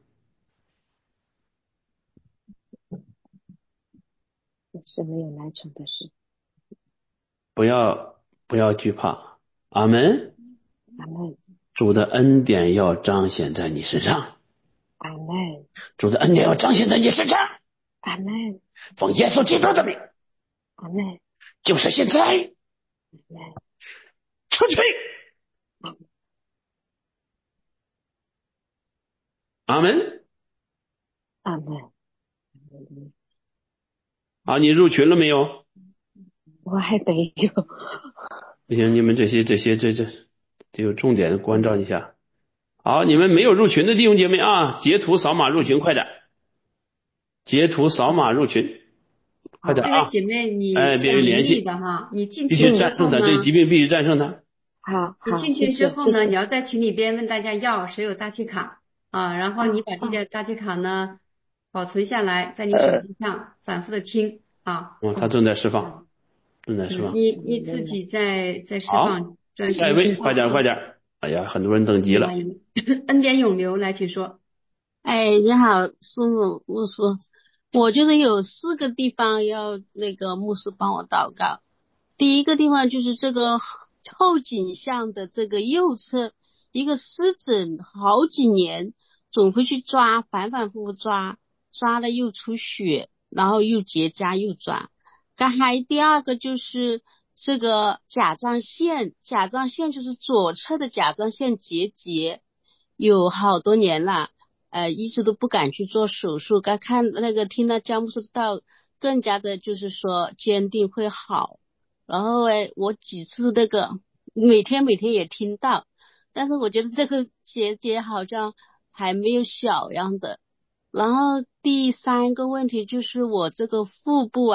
是没有难成的事。 不要惧怕，阿门。 阿门。 主的恩典要彰显在你身上。 阿门。 主的恩典要彰显在你身上。 阿门。 奉耶稣基督的名。 阿门。 就是现在。 阿门。 出去。阿门。 阿门。 好，你入群了没有？ 我还没有。 不行，你们这有重点的关照一下。好，你们没有入群的弟兄姐妹啊，截图扫码入群，快点！截图扫码入群，快点啊！ 姐妹，你别人联系的哈，你进必须战胜它，这疾病必须战胜它。 好， 你进群之后呢，你要在群里边问大家要谁有大气卡啊，然后你把这个大气卡呢保存下来，在你手机上反复的听啊。 他正在释放。 你自己在释放。 下一位，快点！哎呀，很多人等急了。 恩典永流，来，请说。 哎，你好，师母牧师，我就是有4个地方要那个牧师帮我祷告。第一个地方就是这个后颈项的这个右侧一个湿疹，好几年总会去抓，反复复抓了又出血，然后又结痂又抓。还第二个就是这个甲状腺就是左侧的甲状腺结节，有好多年了，一直都不敢去做手术。刚看那个听到姜牧师道，更加的就是说坚定会好。然后我几次那个每天也听到，但是我觉得这个结节好像还没有小样的。然后第3个问题就是我这个腹部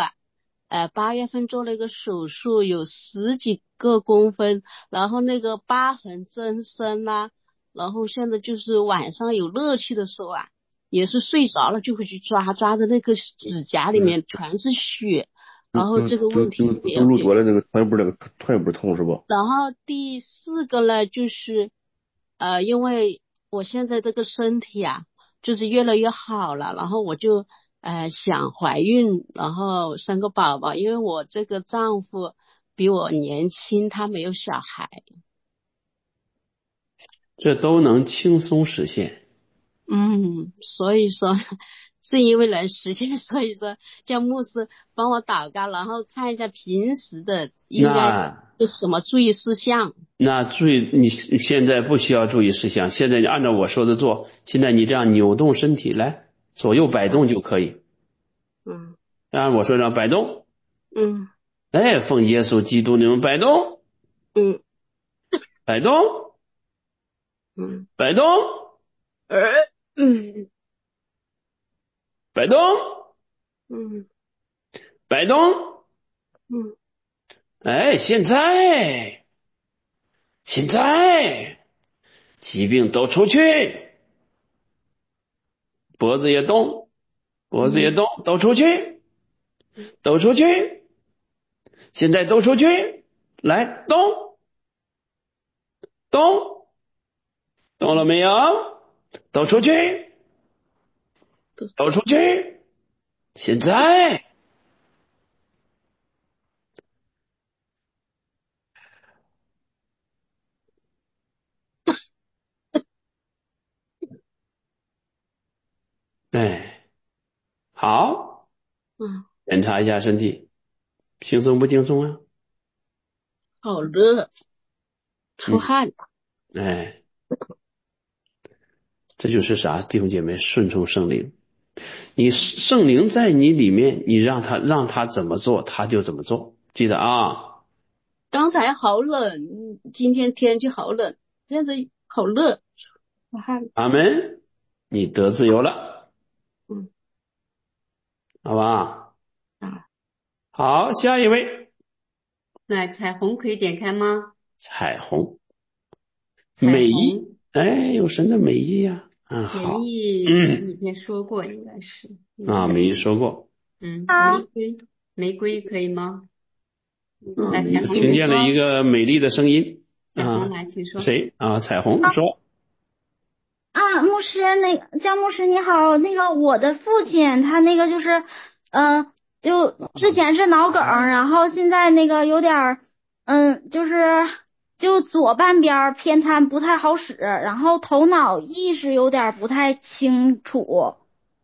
8月份做了一个手术，有10几个公分，然后那个疤痕增生啦，然后现在就是晚上有乐趣的时候也是睡着了就会去抓的那个指甲里面全是血，然后这个问题走路多了那个腿部痛是不？ 然后第4个呢就是因为我现在这个身体就是越来越好了，然后我就想怀孕，然后生个宝宝，因为我这个丈夫比我年轻，他没有小孩。 这都能轻松实现。 所以说是因为能实现，所以说叫牧师帮我祷告，然后看一下平时的应该有什么注意事项。 那你现在不需要注意事项，现在你按照我说的做，现在你这样扭动身体来左右摆动就可以。按我说这样摆动。奉耶稣基督你们摆动。摆动。摆动。摆动。摆动。现在疾病都出去，脖子也动，都出去，现在都出去，来动了没有？都出去，现在好，检查一下身体，轻松不轻松啊？ 好热，出汗。 这就是啥？弟兄姐妹，顺从圣灵。你圣灵在你里面，你让他怎么做，他就怎么做。记得啊。 刚才好冷，今天天气好冷，现在好热。 阿门，你得自由了，好吧？好，下一位。 那彩虹可以点开吗？ 彩虹，美意，哎，有神的美意呀。好。 美意前几天说过，应该是。 美意说过。 玫瑰可以吗？ 来，彩虹听见了一个美丽的声音。 彩虹来，请说。 谁啊？彩虹说。 牧师，江牧师你好，我的父亲他就是就之前是脑梗，然后现在有点就左半边偏瘫不太好使，然后头脑意识有点不太清楚，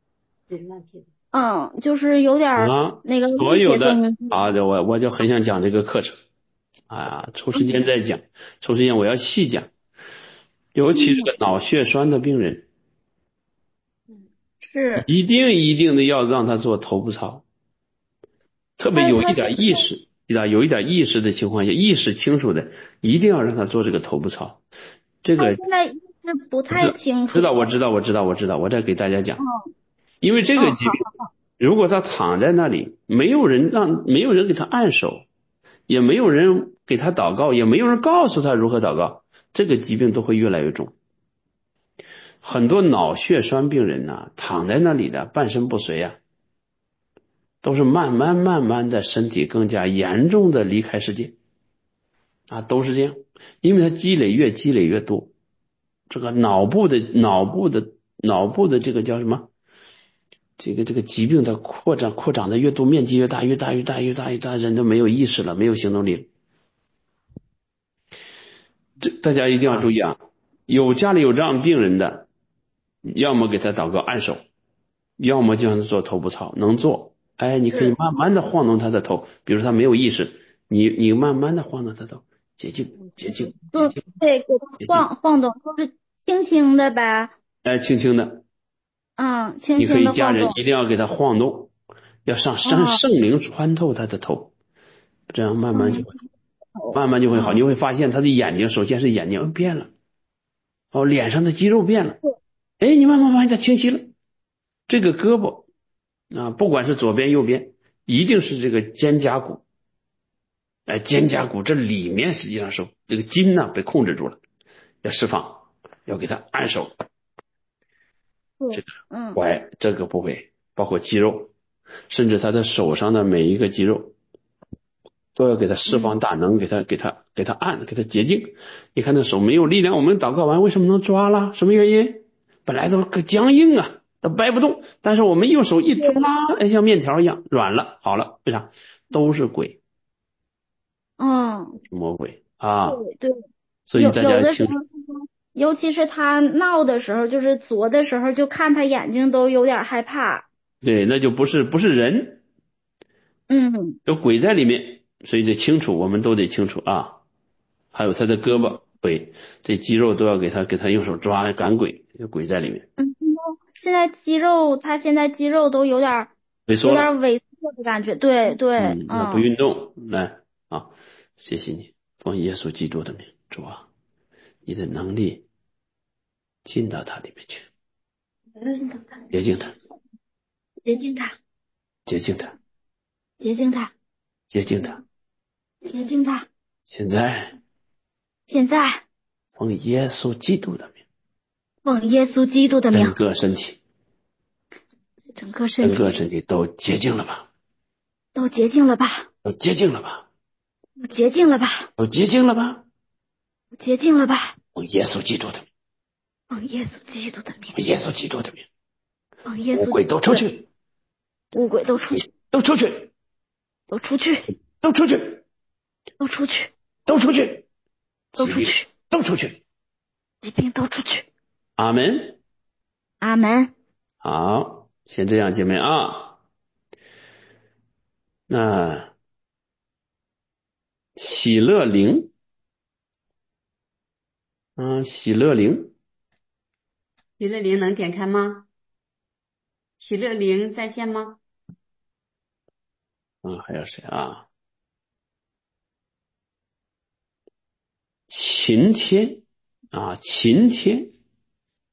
就是有点所有的我就很想讲这个课程抽时间再讲，抽时间我要细讲，尤其是个脑血栓的病人， 是一定的要让他做头部操，特别有一点意识，有一点意识的情况下，意识清楚的，一定要让他做这个头部操。这个现在意识不太清楚。 我知道，我再给大家讲。因为这个疾病，如果他躺在那里，没有人给他按手，也没有人给他祷告，也没有人告诉他如何祷告，这个疾病都会越来越重。很多脑血栓病人呢，躺在那里的半身不遂都是慢慢的身体更加严重的离开世界都是这样，因为他积累越多，这个脑部的这个叫什么？这个疾病的扩张的越多，面积越大，人都没有意识了，没有行动力了。这大家一定要注意家里有这样病人的，要么给他祷告按手，要么就让他做头部操，能做，你可以慢慢的晃动他的头，比如他没有意识，你慢慢的晃动他的头，洁净。 对，给他晃动，就是轻轻的呗。 轻轻的。 轻轻的晃动。 你可以家人一定要给他晃动，要让圣灵穿透他的头，这样慢慢就会好。你会发现他的眼睛，首先是眼睛变了，脸上的肌肉变了，你慢慢发现他清晰了。这个胳膊不管是左边右边，一定是这个肩胛骨，肩胛骨这里面实际上是这个筋被控制住了，要释放，要给他按手。这个踝这个部位包括肌肉，甚至他的手上的每一个肌肉都要给他释放大能，给他按，给他洁净。你看他手没有力量，我们祷告完为什么能抓了？什么原因？本来都僵硬都掰不动，但是我们用手一抓，像面条一样软了，好了。为啥？都是鬼，魔鬼对， 所以大家清楚。 尤其是他闹的时候，就是作的时候，就看他眼睛都有点害怕。 对，那就不是人，有鬼在里面，所以得清楚，我们都得清楚还有他的胳膊腿，这肌肉都要给他用手抓赶鬼，有鬼在里面。 现在他现在肌肉都有点萎缩的感觉，对。 那不运动，来谢谢你，奉耶稣基督的名，主你的能力进到他里面去，洁净他， 洁净他， 洁净他， 洁净他， 洁净他， 洁净他。 现在奉耶稣基督的名， 奉耶稣基督的名， 整个身整个身体都洁净了吧？ 都洁净了吧？ 都洁净了吧？ 都洁净了吧？ 都洁净了吧？ 洁净了吧？ 奉耶稣基督的名， 奉耶稣基督的名， 奉耶稣基督的名， 奉耶稣污鬼都出去， 污鬼都出去， 都出去， 都出去， 都出去， 都出去， 都出去， 都出去， 都出去， 疾病都出去。 阿门， 阿门。 好，先这样，姐妹那喜乐灵，喜乐灵能点开吗？喜乐灵在线吗？ 还有谁晴天，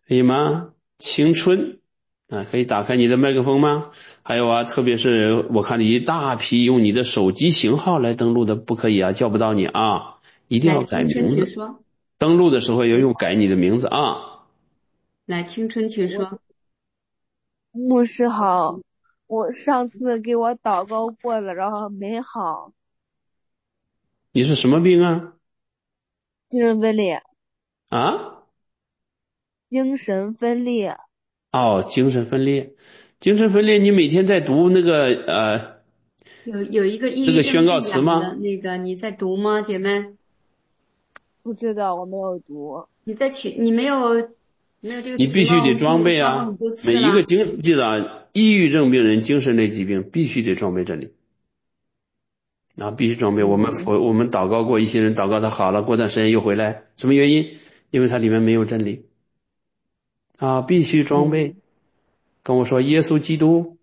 可以吗？青春啊，可以打开你的麦克风吗？还有啊，特别是我看你一大批用你的手机型号来登录的，不可以啊，叫不到你啊，一定要改名青春请字。 说。 登录的时候要用改你的名字啊。 来，青春请说。 牧师好，我上次给我祷告过了，然后没好。 你是什么病啊？ 精神分裂。 啊？ 精神分裂。 哦，精神分裂，精神分裂，你每天在读那个有一个抑郁这个症宣告词吗？ 那个你在读吗，姐妹？ 不知道，我没有读。 你没有这个词吗？ 你必须得装备啊！每一个记得啊，抑郁症病人、精神类疾病必须得装备真理啊，必须装备。我们祷告过，一些人祷告他好了，过段时间又回来，什么原因？因为它里面没有真理啊，必须装备。跟我说，耶稣基督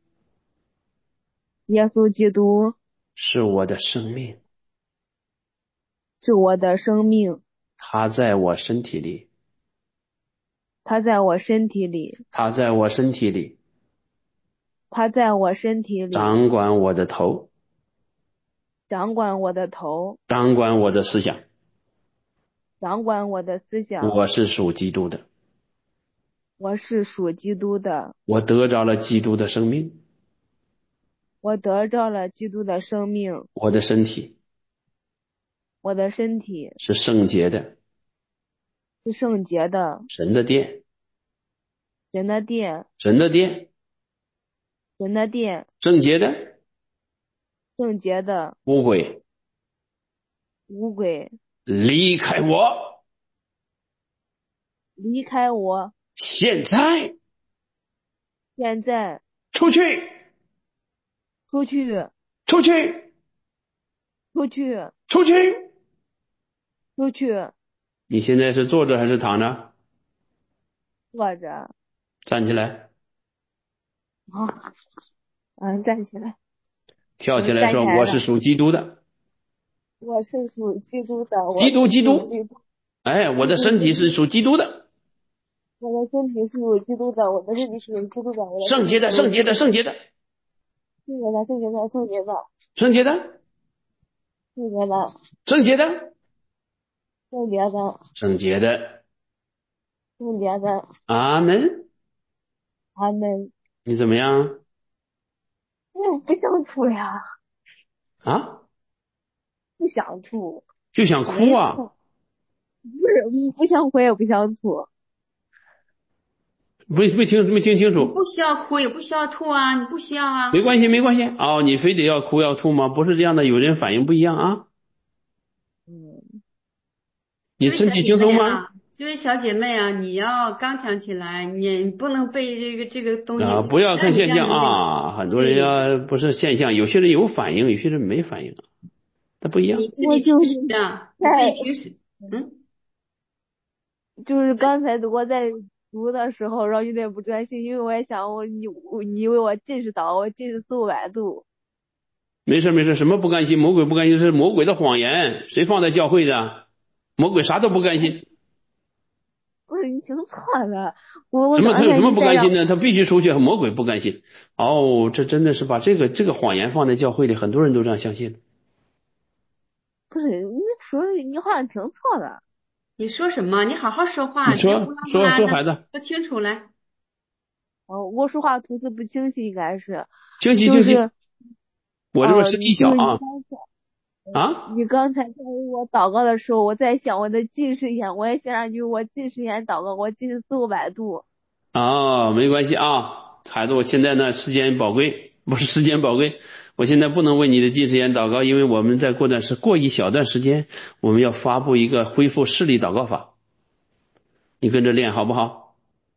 是我的生命， 是我的生命， 他在我身体里， 他在我身体里， 他在我身体里， 他在我身体里， 掌管我的头， 掌管我的头， 掌管我的思想， 掌管我的思想。 我是属基督的， 我是属基督的， 我得着了基督的生命， 我得着了基督的生命。 我的身体， 我的身体是圣洁的， 是圣洁的， 神的殿， 神的殿， 神的殿， 神的殿， 圣洁的， 圣洁的， 污鬼， 污鬼， 离开我， 离开我， 现在， 现在， 出去， 出去， 出去， 出去， 出去， 出去。 你现在是坐着还是躺着？ 坐着。 站起来。 好，站起来。 跳起来说：“我是属基督的。” 我是属基督的。 基督。哎，我的身体是属基督的。 我的身体是属基督的，我的身体是属基督的。 圣洁的，圣洁的，圣洁的。 圣洁的，圣洁的，圣洁的。 圣洁的。 圣洁的。 圣洁的。 圣洁的。 圣洁的。 圣洁的。 阿门。 阿门。 你怎么样？ 我不想吐呀。 啊？ 不想吐。 就想哭啊？ 不是，不想哭也不想吐。 没听清楚。 不需要哭也不需要吐啊，你不需要啊。 没关系，没关系。哦，你非得要哭要吐吗？不是这样的，有人反应不一样啊。你身体轻松吗？ 这位小姐妹啊，你要刚强起来，你不能被这个东西啊！不要看现象啊！很多人要不是现象，有些人有反应，有些人没反应，它不一样。 你自己就是这样，你自己平时就是刚才我在读的时候，然后有点不专心，因为我也想你以为我近视导，我近视400-500度。 没事，什么不甘心？魔鬼不甘心是魔鬼的谎言，谁放在教会的？魔鬼啥都不甘心。 不是你听错了， 他有什么不甘心呢？他必须出去，魔鬼不甘心。哦，这真的是把这个谎言放在教会里，很多人都这样相信。 不是你好像听错了。 你说什么？你好好说话。 你说孩子。 说清楚来。 我说话吐字不清晰，应该是。 清晰。我这边声音小啊。 你刚才在我祷告的时候，我在想我的近视眼，我也想上去我近视眼祷告，我近视400-500度。 哦，没关系啊，孩子，我现在呢时间宝贵，不是时间宝贵，我现在不能为你的近视眼祷告，因为我们再过一小段时间，我们要发布一个恢复视力祷告法，你跟着练好不好？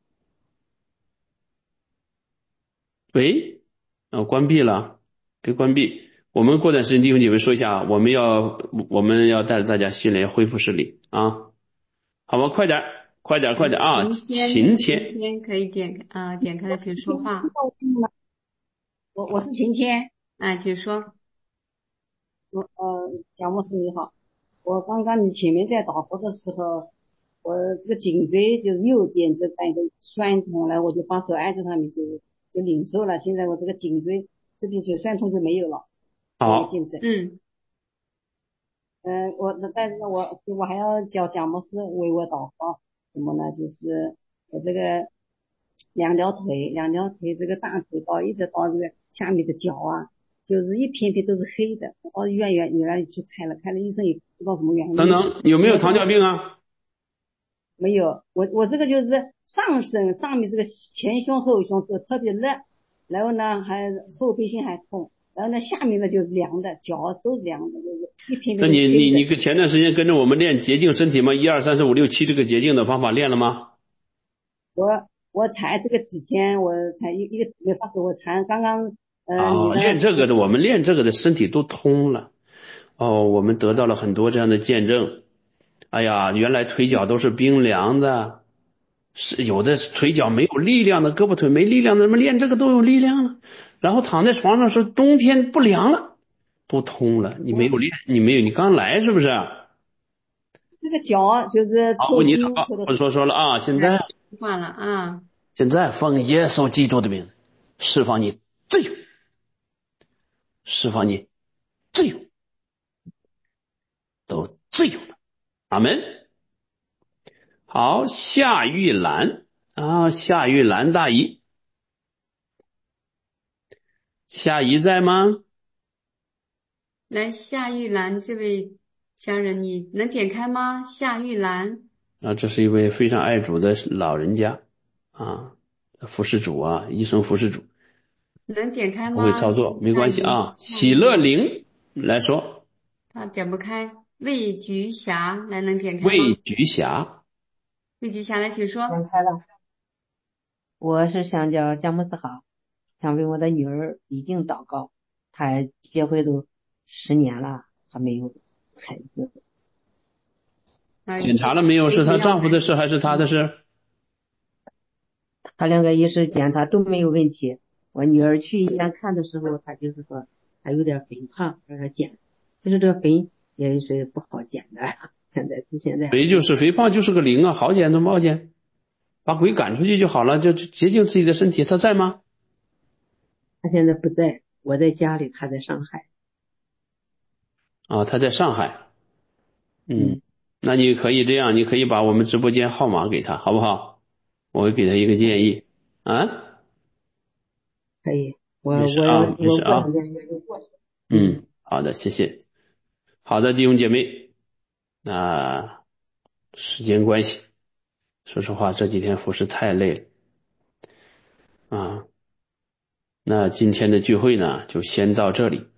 喂，关闭了，别关闭。我们过段时间弟兄姐妹说一下，我们要带着大家训练恢复视力啊，好吧，快点啊！晴天可以点开了，请说话。 我是晴天， 请说。 蒋牧师你好，我刚刚你前面在祷告的时候， 我这个颈椎就是右边这带个酸痛了，我就把手按在上面就领受了。现在我这个颈椎这边就酸痛就没有了。 好。 但是我还要叫蒋牧师为我祷告，什么呢？就是我这个两条腿这个大腿到一直到这个下面的脚啊，就是一片片都是黑的。到医院里去看了医生也不知道什么原因。 等等，有没有糖尿病啊？ 没有，我这个就是上身上面这个前胸后胸都特别热，然后呢还后背心还痛，然后呢下面呢就是凉的，脚都是凉的，就是一片片。 那你前段时间跟着我们练洁净身体吗？1、2、3、4、5、6、7这个洁净的方法练了吗？ 我才这个几天，我才一个没发给我才刚刚练这个的，我们练这个的身体都通了。我们得到了很多这样的见证。哎呀，原来腿脚都是冰凉的，是有的腿脚没有力量的，胳膊腿没力量的，怎么练这个都有力量了？然后躺在床上说冬天不凉了，都通了。你没有练，你刚来是不是？ 这个脚就是抽筋。 我说了啊，现在换了啊。 现在奉耶稣基督的名，释放你自由，释放你自由，都自由了。阿门。好，夏玉兰夏玉兰大姨，夏姨在吗？ 来，夏玉兰这位家人，你能点开吗？夏玉兰这是一位非常爱主的老人家服侍主医生服侍主， 能点开吗？ 不会操作没关系喜乐灵来说， 他点不开。魏菊霞来，能点开吗？ 魏菊霞来，请说。 点开了。我是想叫姜牧师好，想为我的女儿李静祷告，她结婚都10年了，还没有孩子。 检查了没有？是她丈夫的事还是她的事？ 她2个医生检查都没有问题。我女儿去医院看的时候，她就是说她有点肥胖，让她减，就是这个肥也是不好减的。现在肥就是肥胖就是个零好减怎么好减？把鬼赶出去就好了，就洁净自己的身体。她在吗？ 她现在不在，我在家里，她在上海。 她在上海。那你可以这样，你可以把我们直播间号码给她，好不好？我会给她一个建议可以，我好的，谢谢。好的，弟兄姐妹，那时间关系，说实话这几天服侍太累了那今天的聚会呢就先到这里。